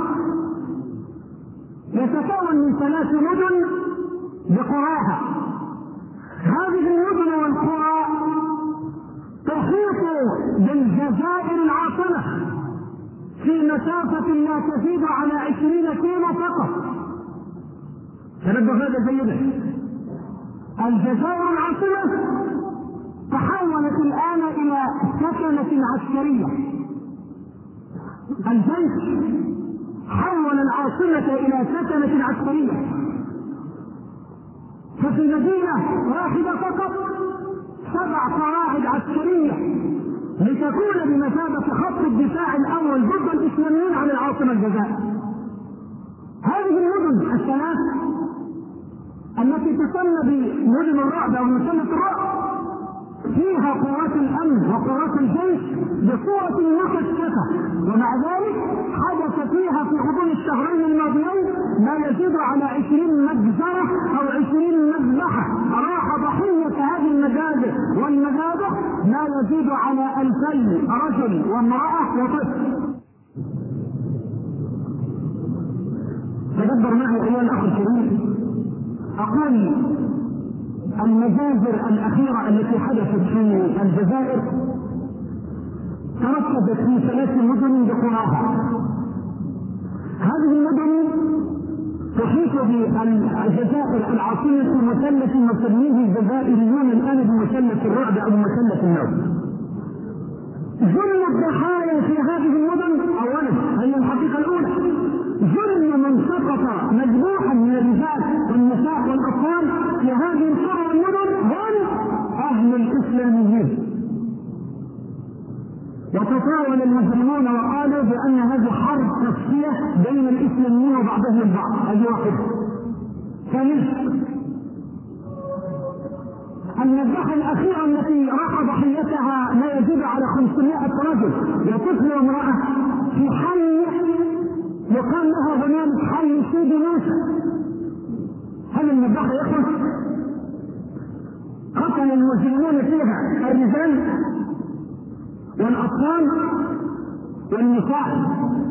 Speaker 1: يتكون من 3 مدن بقراها. هذه المدن والقرى تحيط بالجزائر العاصمة في مسافة لا تزيد على 20 كيلو فقط. تنبه هذا جيدا. الجزائر العاصمة تحولت الآن إلى سكنة عسكرية. الجيش حول العاصمة إلى سكنة عسكرية، ففي مدينة واحدة فقط 7 قواعد عسكرية لتكون بمثابة خط الدفاع الأول ضد الإسلاميين على العاصمة الجزائر. هذه المدن الثلاث التي تسمى بمدن الرعب أو مثلث الرعب فيها قوات الأمن وقوات الجيش بصورة مكثفة، ومع ذلك حدث فيها في غضون الشهرين الماضيين ما يزيد على 20 مجزرة أو 20 مذبحة. راح ضحية هذه المجازر والمذابح ما يزيد على 2000 رجل وامرأة وطفل. تدبر معي أيها الأخ الكريم. أقول المجازر الأخيرة التي حدثت في الجزائر تركزت في 3 مدن بقراها. هذه المدن تحيط بالجزائر العاصمة مثلث يسميه الجزائريون الآن بمثلث الرعب أو مثلث النوم. ظلم الضحايا في هذه المدن أولا هي الحقيقة الأولى، ظلم من سقط مذبوحا من الرجال والنساء والأطفال في هذه القرى والمدن هم أهل الإسلاميين. وتطاول المجرمون وقالوا بأن هذه حرب تصفية بين الإسلاميين وبعضهم البعض. هذه واحدة. ثانيا المذبحة الأخيرة التي راح ضحيتها لا يزيد على 500 رجل وطفل وامرأة في حي يقال لها هنالك حي سيدي موسى. هل المذبحة يخلص؟ قتل المسلمون فيها الرجال والأطفال والنساء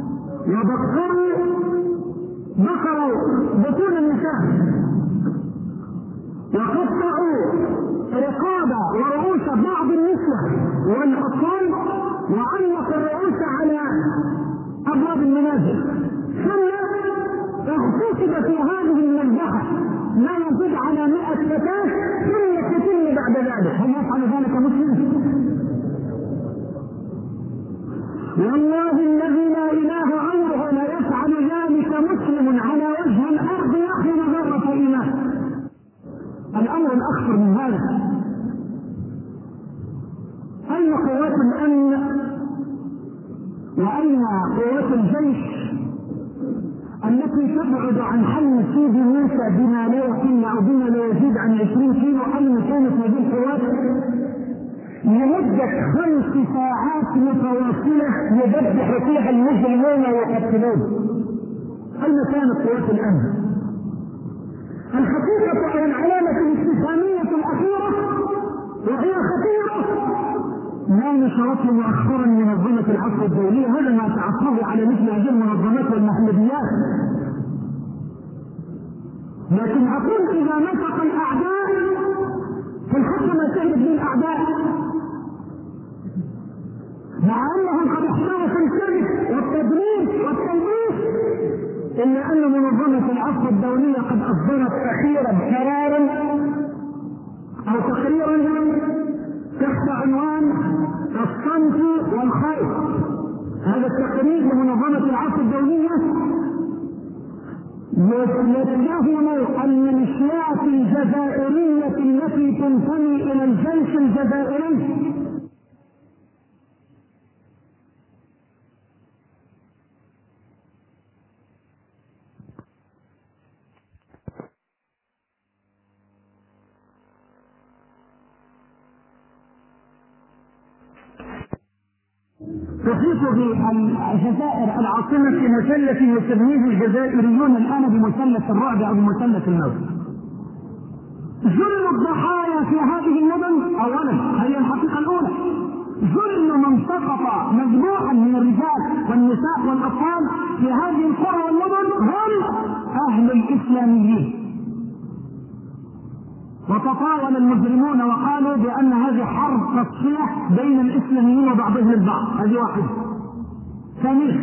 Speaker 1: بقروا بطون النساء وقطعوا رقاب ورؤوس بعض النسوة والأطفال وعلق الرؤوس على أبواب المنازل. ثم اغتصب في هذه المذبحة ما يزيد على 100 فتاة ثم قتل بعد ذلك. هل يفعل ذلك مسلم؟ والله الذي لا إله غيره لا يفعل ذلك مسلم على وجه الأرض يحمل ذرة إيمان. الأمر الأخطر من هذا، أين قوات الأمن وأين قوات الجيش التي تبعد عن حل سيدي موسى بما لا يقل أو بما لا يزيد عن 20 كيلو؟ أين كانت هذه القوات لمدة 5 ساعات متواصلة يذبح فيها المجرمون ويقتلون؟ أين كانت قوات الأمن؟ الحقيقة والعلامة الاستفهامية الأخيرة وهي خطيرة ما نشرته مؤخرا من منظمة العفو الدولية، هذا ما تعقب على مثل هذه المنظمات والمحمديات. لكن أقول إذا نطق الأعداء فالحق ما تهدد للأعداء مع أنهم قد احترفوا الكذب والتدليس والتلبيس، إلا أن منظمة العفو الدولية قد أصدرت أخيرا قرارا أو تقريرا تحت عنوان الصمت والخير. هذا التقرير لمنظمة العفو الدولية يتهم الميليشيات الجزائرية التي تنتمي إلى الجيش الجزائري تحيط بالجزائر العاصمة مثلث يسميه الجزائريون الآن بمثلث الرعب أو بمثلث الموت. ظلم الضحايا في هذه المدن أولا هي الحقيقة الأولى، ظلم من سقط مذبوحا من الرجال والنساء والأطفال في هذه القرى والمدن هم أهل الإسلاميين. وتطاول المجرمون وقالوا بأن هذه حرب تصفية بين الإسلاميين وبعضهم البعض. هذه واحدة. ثانيا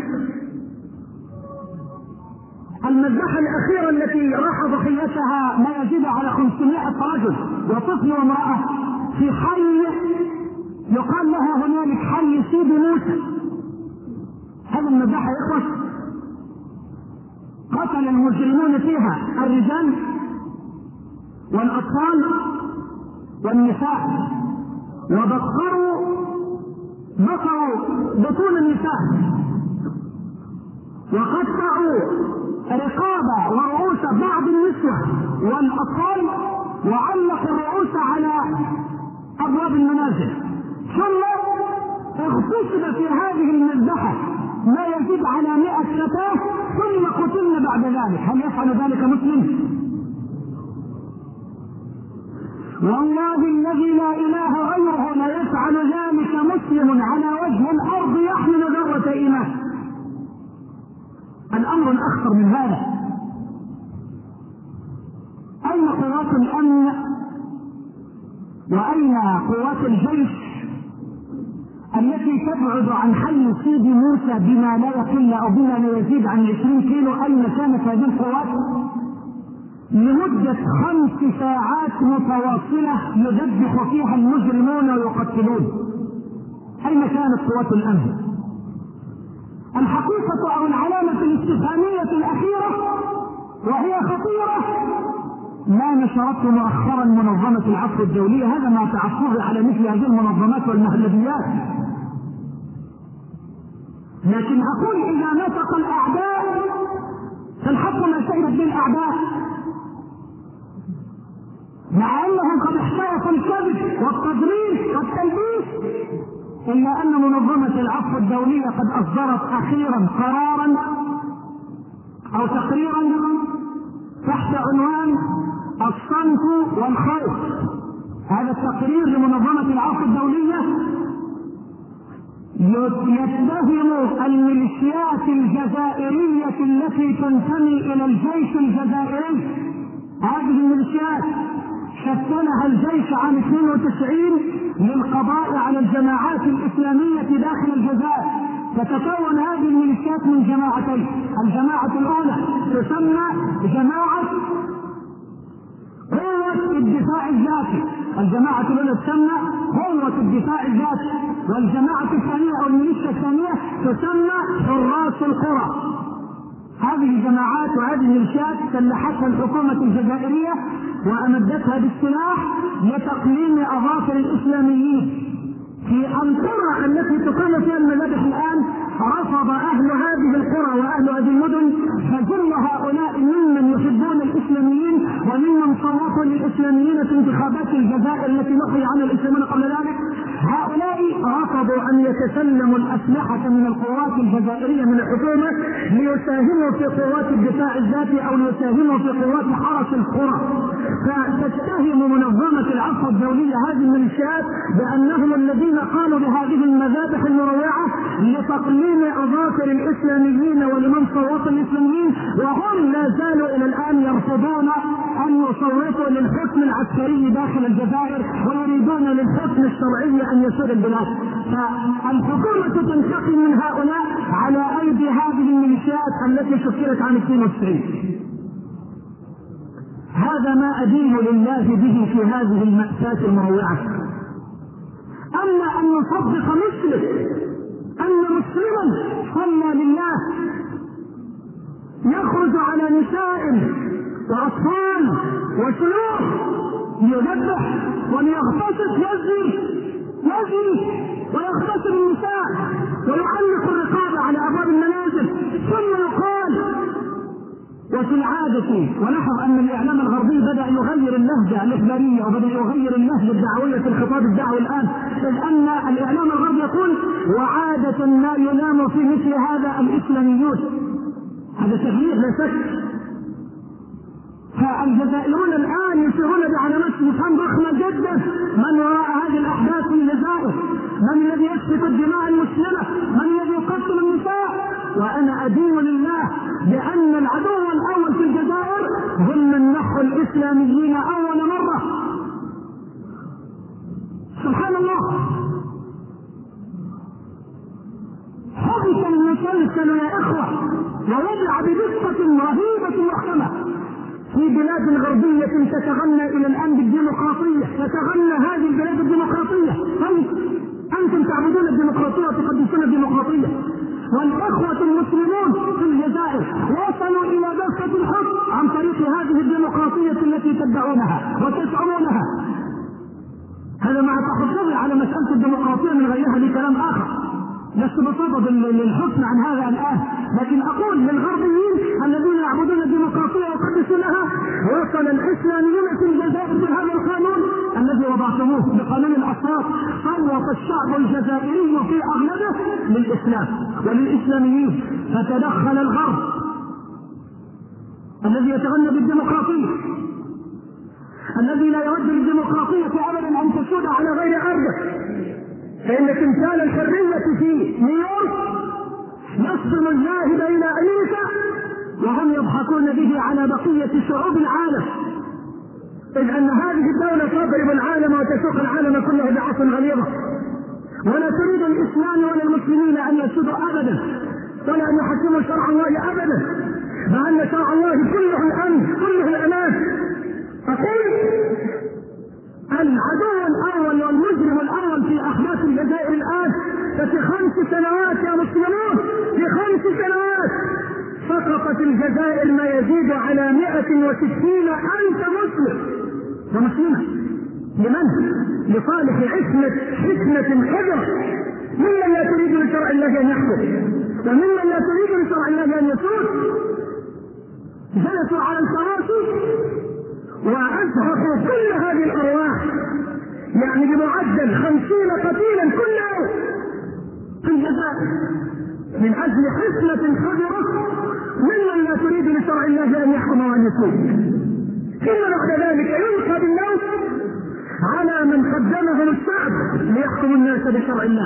Speaker 1: المذبحة الأخيرة التي راح ضحيتها ما يزيد على 500 رجل وطفل وامرأة في حي يقال لها هنالك حي سيدي موسى. هذا المذبحة يخلص؟ قتل المجرمون فيها الرجال والأطفال والنساء وبقروا بطون النساء وقطعوا رقاب ورؤوس بعض النسوة والأطفال وعلق الرؤوس على أبواب المنازل. ثم اغتصب في هذه المذبحة ما يزيد على 100 فتاة ثم قتلن بعد ذلك. هل يفعل ذلك مسلم؟ والله الذي لا إله غيره لا يفعل ذلك مسلم على وجه الأرض يحمل ذرة إيمان. الأمر الأخطر من هذا، أين قوات الأمن وأين قوات الجيش التي تبعد عن حي سيدي موسى بما لا يقل أو بما لا يزيد عن 20 كيلو؟ أين كانت هذه القوات؟ لمدة 5 ساعات متواصلة يذبح فيها المجرمون ويقتلون. أين كانت قوات الأمن؟ الحقيقة أو العلامة الاستفهامية الأخيرة وهي خطيرة ما نشرته مؤخرا منظمة العفو الدولية، هذا ما تعصبه على مثل هذه المنظمات والمهلبيات. لكن أقول إذا نطق الأعداء فالحق ما شهدت به الأعداء، مع أنهم قد احترفوا الكذب والتضليل والتلبيس، إلا أن منظمة العفو الدولية قد أصدرت أخيرا قرارا أو تقريرا تحت عنوان الصمت والخوف. هذا التقرير لمنظمة العفو الدولية يتهم الميليشيات الجزائرية التي تنتمي إلى الجيش الجزائري. هذه الميليشيات شكلها الجيش عام 92 للقضاء على الجماعات الإسلامية داخل الجزائر. تتكون هذه الميليشيات من جماعتين. الجماعة الأولى تسمى جماعة قوة الدفاع الذاتي، الجماعة الأولى تسمى قوة الدفاع الذاتي، والجماعة الثانية أو الميليشيا الثانية تسمى حراس القرى. هذه الجماعات وهذه الميليشيات سلحتها الحكومة الجزائرية وأمدتها بالسلاح لتقليم أظافر الإسلاميين. في القرى التي تقام فيها المذابح الآن رفض أهل هذه القرى وأهل هذه المدن فجل هؤلاء ممن يحبون الإسلاميين وممن صوتوا للإسلاميين في انتخابات الجزائر التي نقل عنها الإسلاميين قبل ذلك، هؤلاء رفضوا أن يتسلموا الأسلحة من القوات الجزائرية من الحكومة ليساهموا في قوات الدفاع الذاتي أو ليساهموا في قوات حرس القرى. فتتهم منظمة العفو الدولية هذه الميليشيات بأنهم الذين قالوا بهذه المذابح المروعة لتقليم أظافر الإسلاميين ولمن صوت الإسلاميين، وهم لا زالوا إلى الآن يرفضون أن يصوتوا للحكم العسكري داخل الجزائر ويريدون للحكم الشرعي أن يسود البلاد. فالحكومة تنتقم من هؤلاء على أيدي هذه الميليشيات التي شكلت عام 92. هذا ما أدين لله به في هذه المأساة المروعة. أما أن نصدق مسلم أن مسلما صلى لله يخرج على نساء وأطفال وشيوخ يذبح وليغتصب يزني ويغتصب النساء ويعلق الرقابة على أبواب المنازل، ثم يقال. وفي العادة ونحن أن الإعلام الغربي بدأ يغير اللهجة الإخبارية وبدأ يغير اللهجة الدعوية في الخطاب الدعوي الآن، إذ أن الإعلام الغربي يقول وعادة ما ينام في مثل هذا الإسلاميون. هذا تغيير لا شك. فالجزائريون الآن يشيرون بعلامات استفهام ضخمة جدا: من وراء هذه الأحداث في الجزائر؟ من الذي يسفك الدماء المسلمة؟ من الذي يقتل النساء؟ وأنا أدين لله بأن العدو الأول في الجزائر هم من نحو الإسلاميين أول مرة. سبحان الله. حدث المسلسل يا إخوة ووضع بدقة رهيبة محكمة في بلاد غربية تتغنى إلى الآن بالديمقراطية، تتغنى هذه البلاد الديمقراطية. أنتم تعبدون الديمقراطية وتقدسون الديمقراطية، والإخوة المسلمون في الجزائر وصلوا إلى دفة الحكم عن طريق هذه الديمقراطية التي تدعونها وتزعمونها. هذا مع تحفظي على مسألة الديمقراطية من غيرها لكلام آخر، لست بصدد للحكم عن هذا الآن، لكن أقول للغربيين الذين يعبدون الديمقراطية ويقدسونها: وصل الإسلاميون في الجزائر بهذا القانون الذي وضعتموه بقانون الأصوات. صوت الشعب الجزائري في أغلبه للإسلام وللإسلاميين، فتدخل الغرب الذي يتغنى بالديمقراطية، الذي لا يود للديمقراطية أبدا أن تسود على غير أرضه، فإن تمثال الحرية في نيويورك يصدم الذاهب إلى أمريكا وهم يضحكون به على بقية شعوب العالم، إذ أن هذه الدولة تضرب العالم وتسوق العالم كله بعصا غليظة، ولا تريد الإسلام ولا المسلمين أن يسودوا أبدا ولا أن يحكموا شرع الله أبدا، مع أن شرع الله كله الأمن كله الأمان. أقول العدو الأول والمجرم الأول في أحداث الجزائر الآن، ففي 5 سنوات يا مسلمون، في 5 سنوات سقطت الجزائر ما يزيد على 160,000 مسلم ومسلمة. لمن؟ لصالح حكمة حذرة ممن لا تريد لشرع الله أن يحكم وممن لا تريد لشرع الله أن يسود. جلسوا على الكراسي وأزهقوا كل هذه الأرواح، يعني بمعدل 50 قتيلا كل يوم في الجزائر من أجل حكمة خبرة ممن لا تريد لشرع الله أن يحكم وأن يسود. ثم بعد ذلك يلقى بالموت على من قدمهم الشعب ليحكم الناس بشرع الله.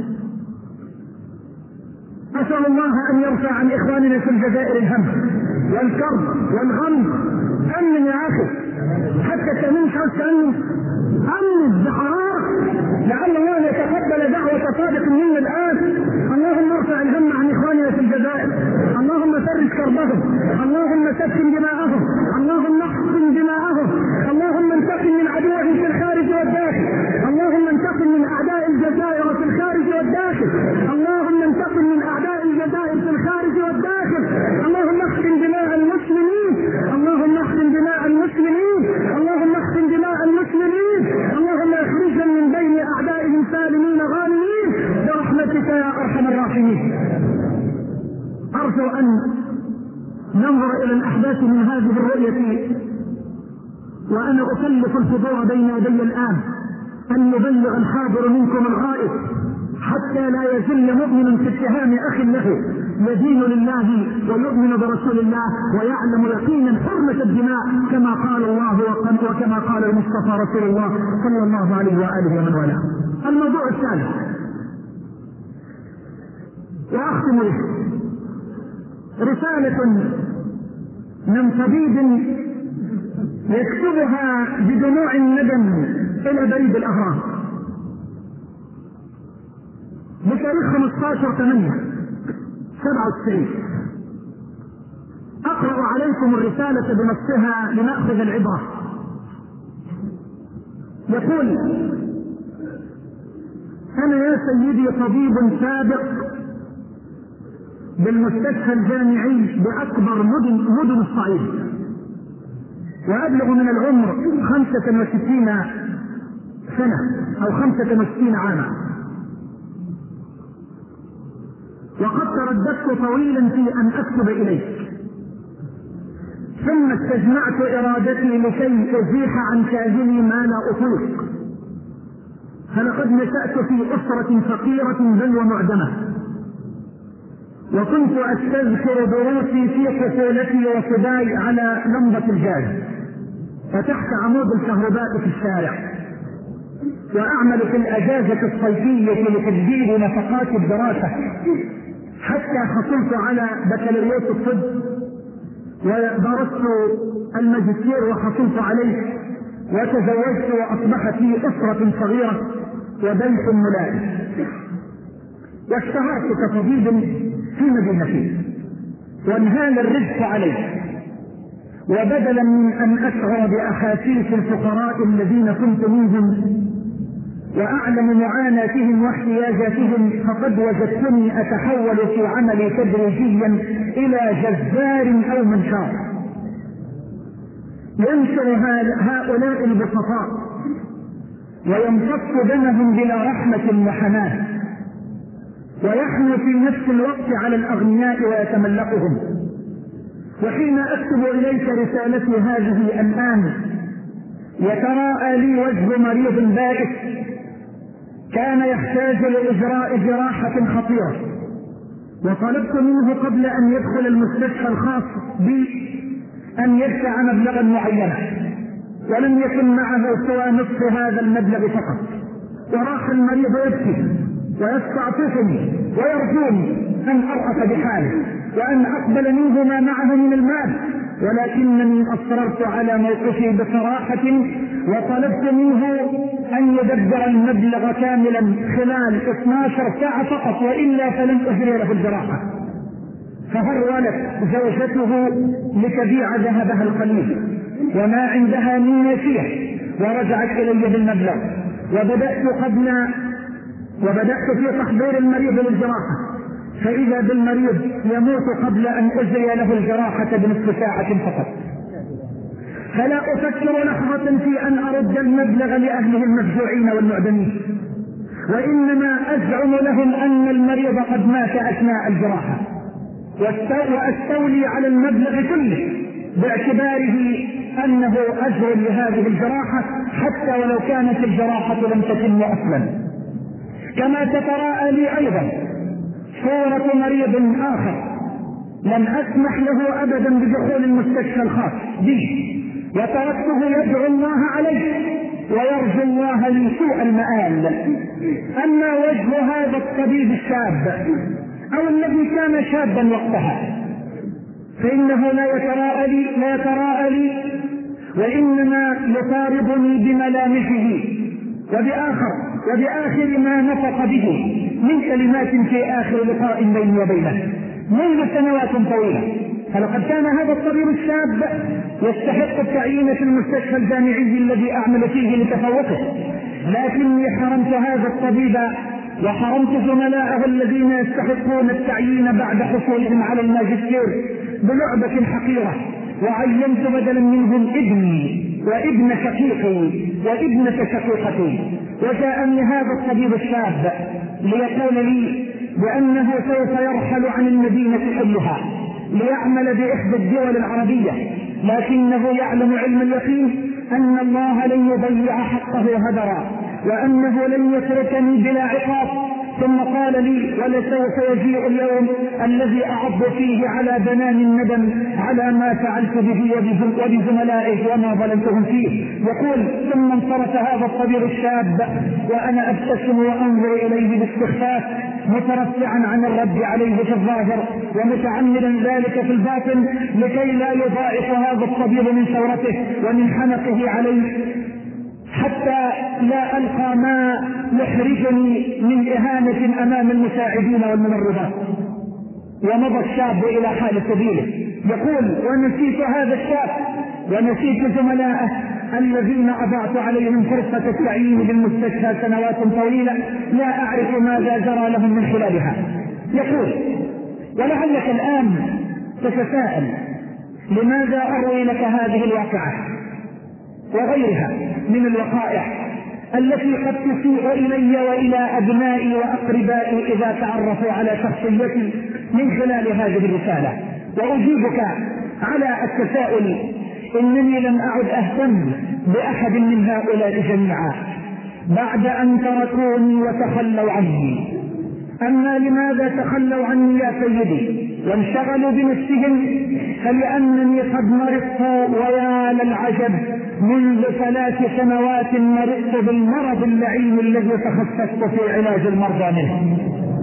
Speaker 1: أسأل الله أن يرفع عن إخواننا في الجزائر الهم والكرب والغم. أمن يا أخي، حتى التأمين خلص أمن بحرارة، لعل الله يتقبل دعوة صادق منا الآن. اللهم ارفع الهم عن إخواننا في الجزائر، اللهم فرج كربهم، اللهم سكن دماءهم، اللهم احقن دماءهم، اللهم انتقم من عدوهم في الخارج والداخل، اللهم انتقم من أعداء الجزائر في الخارج والداخل، اللهم انتقم من أعداء الجزائر في الخارج والداخل، اللهم احقن دماء المسلمين، اللهم احقن دماء المسلمين، اللهم احقن دماء المسلمين، اللهم اخرجهم من بين أعدائهم سالمين غانمين برحمتك يا أرحم الراحمين. أرجو أن ننظر إلى الأحداث من هذه الرؤية، وأنا أكلف الحضور بين يدي الآن أن يبلغ الحاضر منكم الغائب حتى لا يزل مؤمن في اتهام أخ له يدين لله ويؤمن برسول الله ويعلم يقينا حرمة الدماء كما قال الله وكما قال المصطفى رسول الله صلى الله عليه وآله ومن والاه. الموضوع الثالث وأختم به رسالة من طبيب يكتبها بدموع الندم إلى بريد الأهرام بتاريخ 15/8/97. أقرأ عليكم الرسالة بنصها لنأخذ العبرة. يقول: أنا يا سيدي طبيب سابق بالمستشفى الجامعي بأكبر مدن الصعيد، وأبلغ من العمر 65 سنة أو 65 عاما، وقد ترددت طويلا في أن أكتب إليك، ثم استجمعت إرادتي لكي أزيح عن كاهلي ما لا أطيق، فلقد نشأت في أسرة فقيرة بل ومعدمة، وكنت أستذكر دروسي في طفولتي وصباي على لمبة الجاز فتحت عمود الكهرباء في الشارع، وأعمل في الأجازة الصيفية لتجديد نفقات الدراسة، حتى حصلت على بكالوريوس الطب ودرست الماجستير وحصلت عليه، وتزوجت وأصبحت لي أسرة صغيرة وبيت ملائم، واشتهرت كطبيب في مدينتي، وانهال الرزق علي، وبدلا من أن أشعر بأحاسيس الفقراء الذين كنت منهم وأعلم معاناتهم واحتياجاتهم، فقد وجدتني أتحول في عملي تدريجيا إلى جزار أو منشار ينشر هؤلاء البسطاء ويمتص دمهم بلا رحمة وحنان، ويحمل في نفس الوقت على الأغنياء ويتملقهم. وحين أكتب إليك رسالتي هذه الآن يتراءى لي وجه مريض بائس كان يحتاج لإجراء جراحة خطيرة، وطلبت منه قبل أن يدخل المستشفى الخاص بي أن يدفع مبلغا معينا، ولم يكن معه سوى نصف هذا المبلغ فقط، وراح المريض يبكي ويستعطفني ويرجوني أن أرأف بحاله وأن أقبل منه ما معه من المال، ولكنني أصررت على موقفي بصراحة وطلبت منه أن يدبر المبلغ كاملا خلال 12 ساعة فقط، وإلا فلن أجري له الجراحة. فهرولت زوجته لتبيع ذهبها القليل وما عندها من نسيه، ورجعت إلي بالمبلغ، وبدأت في تحضير المريض للجراحة، فإذا بالمريض يموت قبل أن أجري له الجراحة بنصف ساعة فقط. فلا أفكر لحظة في أن أرد المبلغ لأهله المفجوعين والمعدمين، وإنما أزعم لهم أن المريض قد مات أثناء الجراحة، وأستولي على المبلغ كله باعتباره أنه أجر لهذه الجراحة حتى ولو كانت الجراحة لم تتم أصلا. كما تتراءى لي أيضا صورة مريض آخر لم أسمح له أبدا بدخول المستشفى الخاص به، وتركته يدعو الله عليه ويرجو الله لي سوء المآل. أما وجه هذا الطبيب الشاب أو الذي كان شابا وقتها فإنه لا يتراءى لي وإنما يطاردني بملامحه وبآخر ما نطق به من كلمات في آخر لقاء بيني وبينه منذ سنوات طويلة. فلقد كان هذا الطبيب الشاب يستحق التعيين في المستشفى الجامعي الذي أعمل فيه لتفوقه، لكني حرمت هذا الطبيب وحرمت زملائه الذين يستحقون التعيين بعد حصولهم على الماجستير بلعبة حقيرة، وعينت بدلا منهم ابني وابن شقيقي وابنة شقيقتي. وجاءني هذا الطبيب الشاب ليقول لي بأنه سوف يرحل عن المدينة كلها ليعمل بإحدى الدول العربية، لكنه يعلم علم اليقين أن الله لن يضيع حقه هدرا، وأنه لن يتركني بلا عقاب. ثم قال لي ولسوف يجيء اليوم الذي أعض فيه على بنان الندم على ما فعلت به وبزملائه وما ظلمتهم فيه. يقول ثم انصرف هذا الطبيب الشاب وأنا أبتسم وأنظر إليه باستخفاف مترفعا عن الرد عليه في الظاهر ومتعمدا ذلك في الباطن لكي لا يضاعف هذا الطبيب من ثورته ومن حنقه عليه حتى لا ألقى ما يحرجني من إهانة أمام المساعدين والممرضات. ومضى الشاب إلى حال سبيله. يقول ونسيت هذا الشاب ونسيت زملائه الذين أضعت عليهم فرصة التعيين بالمستشفى سنوات طويلة لا أعرف ماذا جرى لهم من خلالها. يقول ولعلك الآن تتساءل لماذا أروي لك هذه الواقعة وغيرها من الوقائع التي قد تسيء إلي وإلى أبنائي وأقربائي إذا تعرفوا على شخصيتي من خلال هذه الرسالة. وأجيبك على التساؤل إنني لم أعد أهتم بأحد من هؤلاء جميعا بعد أن تركوني وتخلوا عني. أما لماذا تخلوا عني يا سيدي وانشغلوا بنفسهم؟ فلأنني قد مرضت ويا للعجب منذ 3 سنوات مرضت بالمرض اللعين الذي تخصصت في علاج المرضى منه.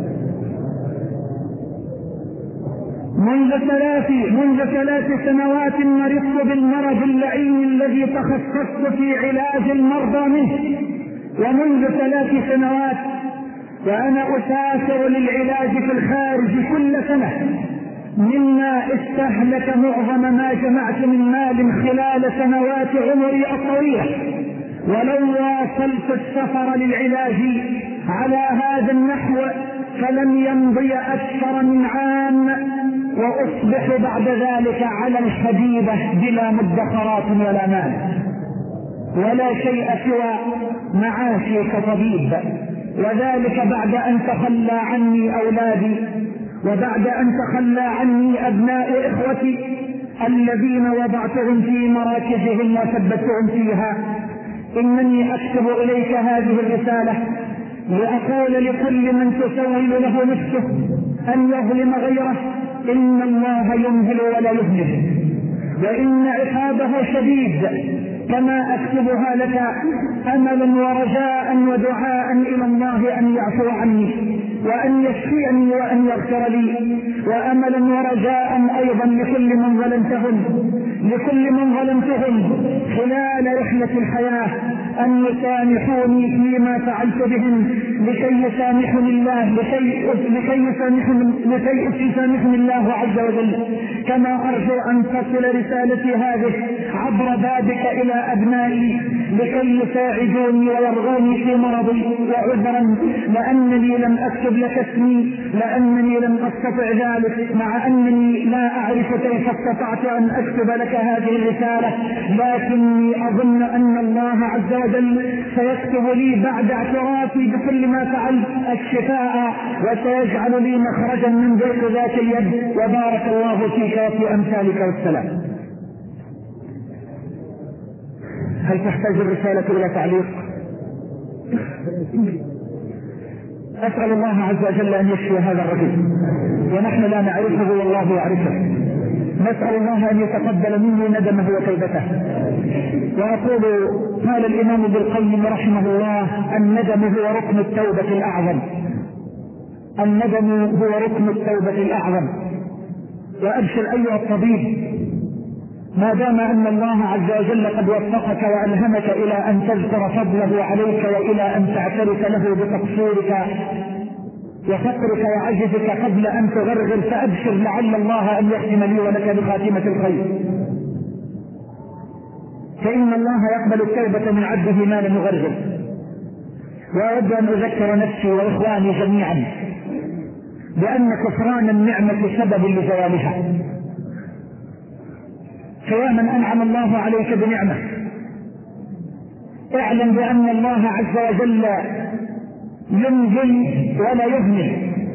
Speaker 1: منذ 3 سنوات مرضت بالمرض اللعين الذي تخصصت في علاج المرضى منه. ومنذ 3 سنوات وأنا أسافر للعلاج في الخارج كل سنة مما استهلك معظم ما جمعت من مال خلال سنوات عمري الطويلة. ولو واصلت السفر للعلاج على هذا النحو فلن يمضي أكثر من عام وأصبح بعد ذلك على الحديدة بلا مدخرات ولا مال ولا شيء سوى معاشي كطبيب. وذلك بعد أن تخلى عني أولادي وبعد أن تخلى عني أبناء إخوتي الذين وضعتهم في مراكزهم وثبتهم فيها. إنني أكتب إليك هذه الرسالة لأقول لكل من تسول له نفسه أن يظلم غيره إن الله يمهل ولا يهمل وإن عقابه شديد. كما أكتبها لك أملا ورجاء ودعاء إلى الله أن يعفو عني وأن يشفيني وأن يغفر لي، وأملا ورجاء أيضا لكل من ظلمتهم خلال رحلة الحياة أن يسامحوني فيما فعلت بهم لكي يسامحني الله لكي يسامحني الله عز وجل. كما أرجو أن تصل رسالتي هذه عبر بابك إلى أبنائي لكي يساعدوني ويرغوني في مرضي وعذرا لأنني لم أكتب لك اسمي، لأنني لم أستطع ذلك، مع أنني لا أعرف كيف استطعت أن أكتب لك هذه الرسالة، لكني أظن أن الله عز وجل سيكتب لي بعد اعترافي بكل ما فعلت الشفاء، وسيجعل لي مخرجا من ضيق ذات اليد. وبارك الله فيك وفي أمثالك والسلام. هل تحتاج الرسالة إلى تعليق؟ أسأل الله عز وجل أن يشفي هذا الرجل، ونحن لا نعرفه والله يعرفه. نسأل الله أن يتقبل مني ندمه وتوبته. وأقول قال الإمام ابن القيم رحمه الله: الندم هو ركن التوبة الأعظم. الندم هو ركن التوبة الأعظم. وأبشر أيها الطبيب، ما دام أن الله عز وجل قد وفقك وألهمك إلى أن تذكر فضله عليك وإلى أن تعترف له بتقصيرك وفقرك وعجزك قبل أن تغرغر، فأبشر لعل الله أن يختم لي ولك بخاتمة الخير، فإن الله يقبل التوبة من عبده ما لم يغرغر. وأود أن أذكر نفسي وإخواني جميعا بأن كفران النعمة سبب لزوالها. فيا من أنعم الله عليك بنعمة، اعلم بأن الله عز وجل ينجي ولا يهمل،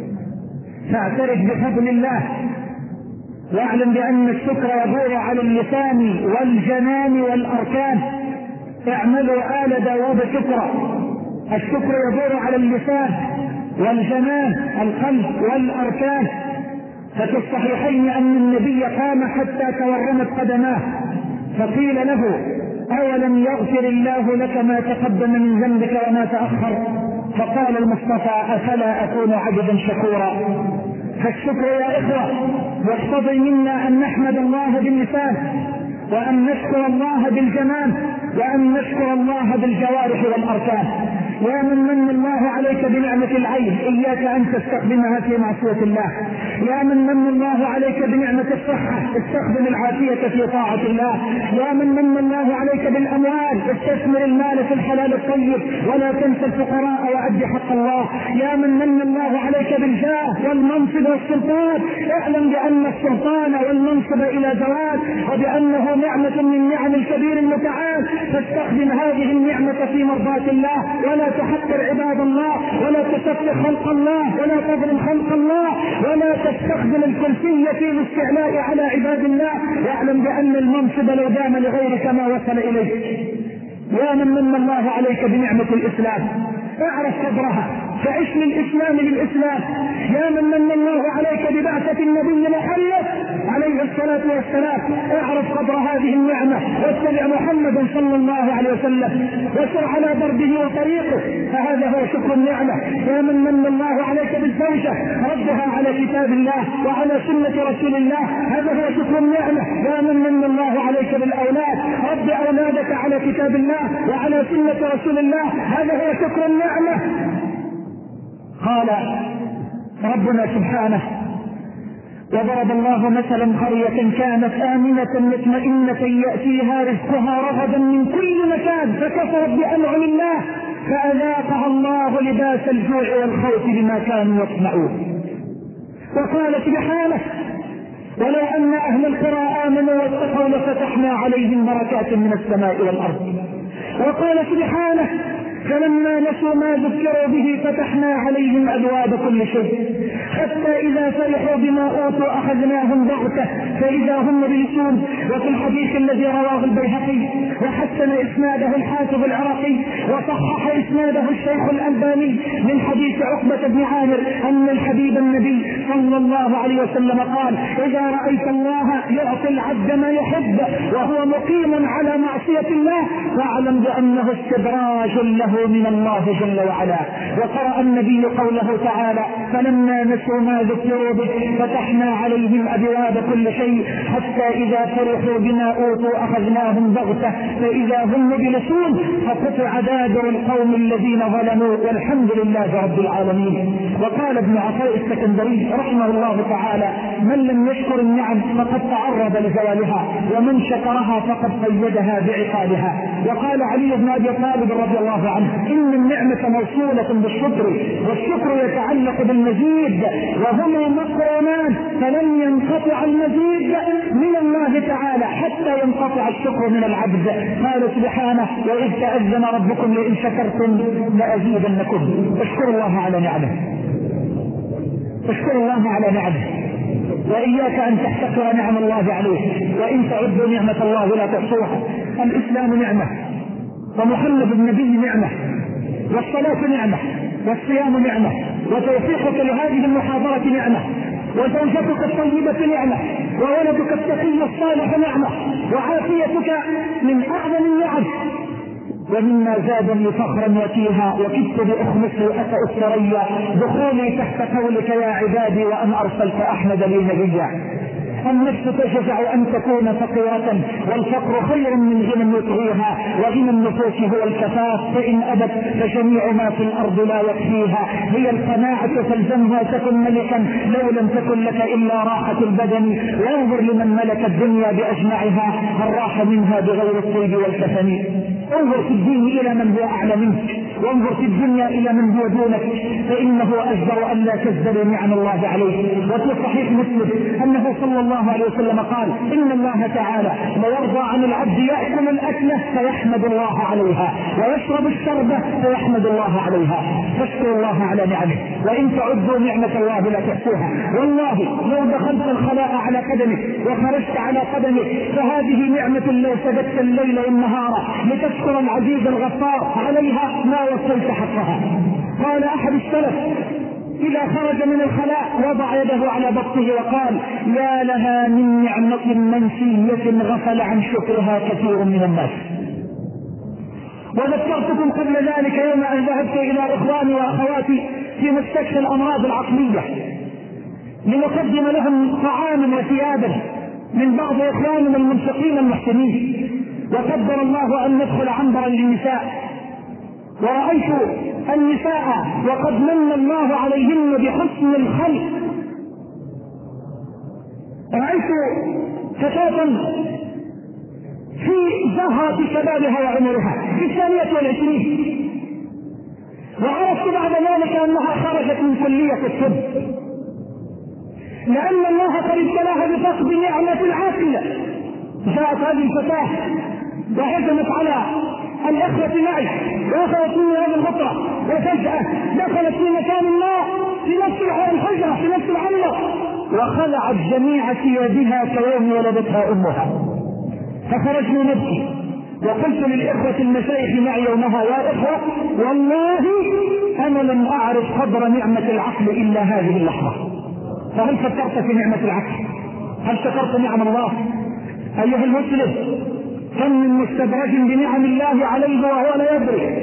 Speaker 1: فاعترف بفضل الله، واعلم بأن الشكر يدور على اللسان والجنان والأركان. اعملوا آل داود شكرا. الشكر يدور على اللسان والجنان القلب والأركان. ففي الصحيحين أن النبي قام حتى تورمت قدماه، فقيل له: أولم يغفر الله لك ما تقدم من ذنبك وما تأخر؟ فقال المصطفى: أفلا أكون عبدا شكورا؟ فالشكر يا إخوة يقتضي منا أن نحمد الله باللسان، وأن نشكر الله بالجنان، وأن نشكر الله بالجوارح والأركان. يا من من الله عليك بنعمة العين، إياك أن تستخدمها في معصية الله. يا من من الله عليك بنعمة الصحة، استخدم العافية في طاعة الله. يا من من الله عليك بالأموال، استثمر المال في الحلال الطيب ولا تنسى الفقراء وأد حق الله. يا من من الله عليك بالجاه والمنصب والسلطان، اعلم بأن السلطان والمنصب إلى زوال، وبأنه نعمة من نعم الكبير المتعال، فاستخدم هذه النعمة في مرضاة الله، ولا تحقر عباد الله، ولا تسفه خلق الله، ولا تظلم خلق الله، ولا تستخدم الكرسية في الاستعلاء على عباد الله. واعلم بأن المنصب لو دام لغيرك ما وصل إليه. يا من من الله عليك بنعمة الإسلام، اعرف قدرها، فعش للإسلام للإسلام. يا من من الله عليك ببعثة النبي محمد عليه الصلاة والسلام، اعرف قدر هذه النعمة، واتبع محمدا صلى الله عليه وسلم، وسر على دربه وطريقه، فهذا هو شكر النعمة. يا من من الله عليك بالزوجة، ردها على كتاب الله وعلى سنة رسول الله، هذا هو شكر النعمة. يا من من الله عليك بالأولاد، رد أولادك على كتاب الله وعلى سنة رسول الله، هذا هو شكر النعمة. قال ربنا سبحانه: وضرب الله مثلا قرية كانت آمنة مطمئنة يأتيها رزقها رغدا من كل مكان فكفرت بأنعم الله فأذاقها الله لباس الجوع والخوف بما كانوا يصنعون. وقال سبحانه: ولو أن أهل القرى آمنوا واتقوا لفتحنا عليهم بركات من السماء والأرض. وقال سبحانه: فلما نسوا ما ذكروا به فتحنا عليهم أبواب كل شيء حتى إذا فرحوا بما أوتوا أخذناهم بغتة فإذا هم مبلسون. وفي الحديث الذي رواه البيهقي وحسن إسناده الحافظ العراقي وصحح إسناده الشيخ الألباني من حديث عقبة بن عامر أن الحبيب النبي صلى الله عليه وسلم قال: إذا رأيت الله يعطي العبد ما يحب وهو مقيم على معصية الله فاعلم بأنه استدراج له له من الله جل وعلا. وقرأ النبي قوله تعالى: فلما نسوا ما ذكروا به فتحنا عليهم أبواب كل شيء حتى إذا فرحوا بما أوتوا أخذناهم بغتة فإذا هم مبلسون فقطع دابر القوم الذين ظلموا والحمد لله رب العالمين. وقال ابن عطاء السكندري رحمه الله تعالى: من لم يشكر النعم فقد تعرض لزوالها ومن شكرها فقد قيدها بعقابها. وقال علي بن أبي طالب رضي الله عنه: إن النعمة موصولة بالشكر والشكر يتعلق بالمزيد وهما مقرونان فلن ينقطع المزيد من الله تعالى حتى ينقطع الشكر من العبد. قال سبحانه: وإذ تأذن ربكم لئن شكرتم لأزيدنكم. اشكروا الله على نعمه، اشكروا الله على نعمه، وإياك أن تحتقر نعم الله عليك، وإن تعدوا نعمة الله لا تحصوها. الإسلام نعمة، ومحمد النبي نعمة، والصلاة نعمة، والصيام نعمة، وتوفيقك لهذه المحاضرة نعمة، وزوجتك الطيبة نعمة، وولدك التقي الصالح نعمة، وعافيتك من أعظم النعم. ومما زادني فخرا وتيها وكدت بأخمصي أتى الثريا دخولي تحت قولك يا عبادي وأن أرسلت أحمد لي نبيا. النفس تشجع أن تكون فقيرة والفقر خير من غنى يطغيها، وغنى النفوس هو الكفاف فإن أبت فجميع ما في الأرض لا يكفيها. هي القناعة فالزمها تكن ملكا لو لم تكن لك إلا راحة البدن. وانظر لمن ملك الدنيا بأجمعها هل راح منها بغير الطيب والكفن. انظر في الدين إلى من هو أعلى منك، وانظر في الدنيا إلى من هو دونك، فإنه أجدر أن لا تزدري نعم الله عليك. وفي صحيح مسلم أنه صلى الله عليه وسلم قال: إن الله تعالى ليرضى عن العبد يأكل الأكلة فيحمد الله عليها ويشرب الشربة فيحمد الله عليها. فاشكر الله على نعمه، وإن تعدوا نعمة الله لا تحصوها. والله لو دخلت الخلاء على قدمك وخرجت على قدمك فهذه نعمة لو سجدت الليل والنهار لتشكر العزيز الغفار عليها ما وصلت حقها. قال أحد السلف: إذا خرج من الخلاء وضع يده على بطنه وقال: يا لها من نعمة منسية غفل عن شكرها كثير من الناس. وذكرتكم قبل ذلك يوم أن ذهبت إلى إخواني وأخواتي في مستشفى الأمراض العقلية لنقدم لهم طعاما وثيابا من بعض إخواننا المنفقين المحسنين، وقدر الله أن ندخل عنبرا للنساء، ورأيت النساء وقد من الله عليهن بحسن الخلق. رأيت فتاة في زهرة شبابها وعمرها في 22، وعرفت بعد ذلك أنها خرجت من كلية الطب لأن الله قد ابتلاها بفقد نعمة العقل. جاءت هذه الفتاة وهجمت على الأخوة معي وأخذت مني هذه الغطرة، وفجأة دخلت في مكان ما في نفس الحجرة في نفس العمر وخلعت جميع ثيابها كيوم ولدتها أمها. فخرجنا نبكي، وقلت للإخوة المشايخ معي يومها: يا إخوة والله أنا لم أعرف قدر نعمة العقل إلا هذه اللحظة. فهل فكرت في نعمة العقل؟ هل شكرت نعم الله؟ أيها المسلم، كم من مستدرج بنعم الله عليه وهو لا يدري،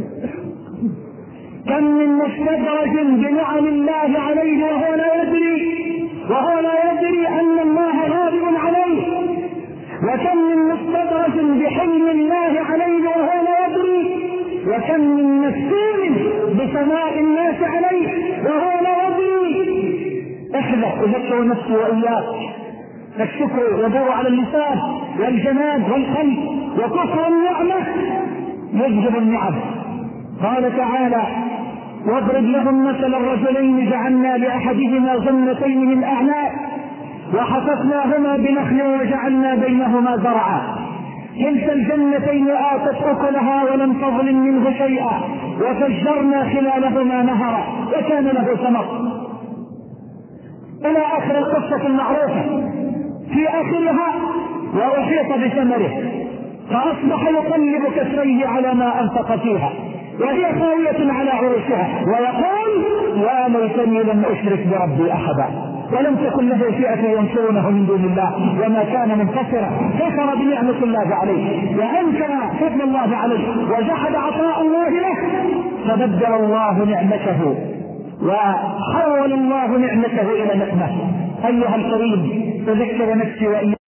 Speaker 1: كم من مستدرج بنعم الله عليه وهو لا يدري أن الله غاضب عليه، وكم من مستدرج بحلم الله عليه وهو لا يدري، وكم من مسؤول بسماء الناس عليه وهو لا يدري. احذر، اذكر نفسي وإياك. الشكر يدور على اللسان والجمال والقلب، وكفر النعمة يجلب النعم. قال تعالى: واضرب لهم مثل الرجلين جعلنا لأحدهما جنتين من أعناب وحففناهما بنخل وجعلنا بينهما زرعا كلتا الجنتين آتت أكلها ولم تظلم منه شيئا وفجرنا خلالهما نهرا وكان له ثمر. إلى آخر القصة المعروفة. في آخرها: وأحيط بثمره فأصبح يقلب كفيه على ما أنفق فيها وهي خاوية على عروشها ويقول: يا ليتني لم أشرك بربي أحدا. ولم تكن له فئة ينصرونه من دون الله وما كان منتصرا. كفر بنعمة الله عليه وأنكر فضل الله عليه وجحد عطاء الله له، فبدل الله نعمته وحول الله نعمته إلى نقمة. أيها الكريم، تذكر نفسي وإياك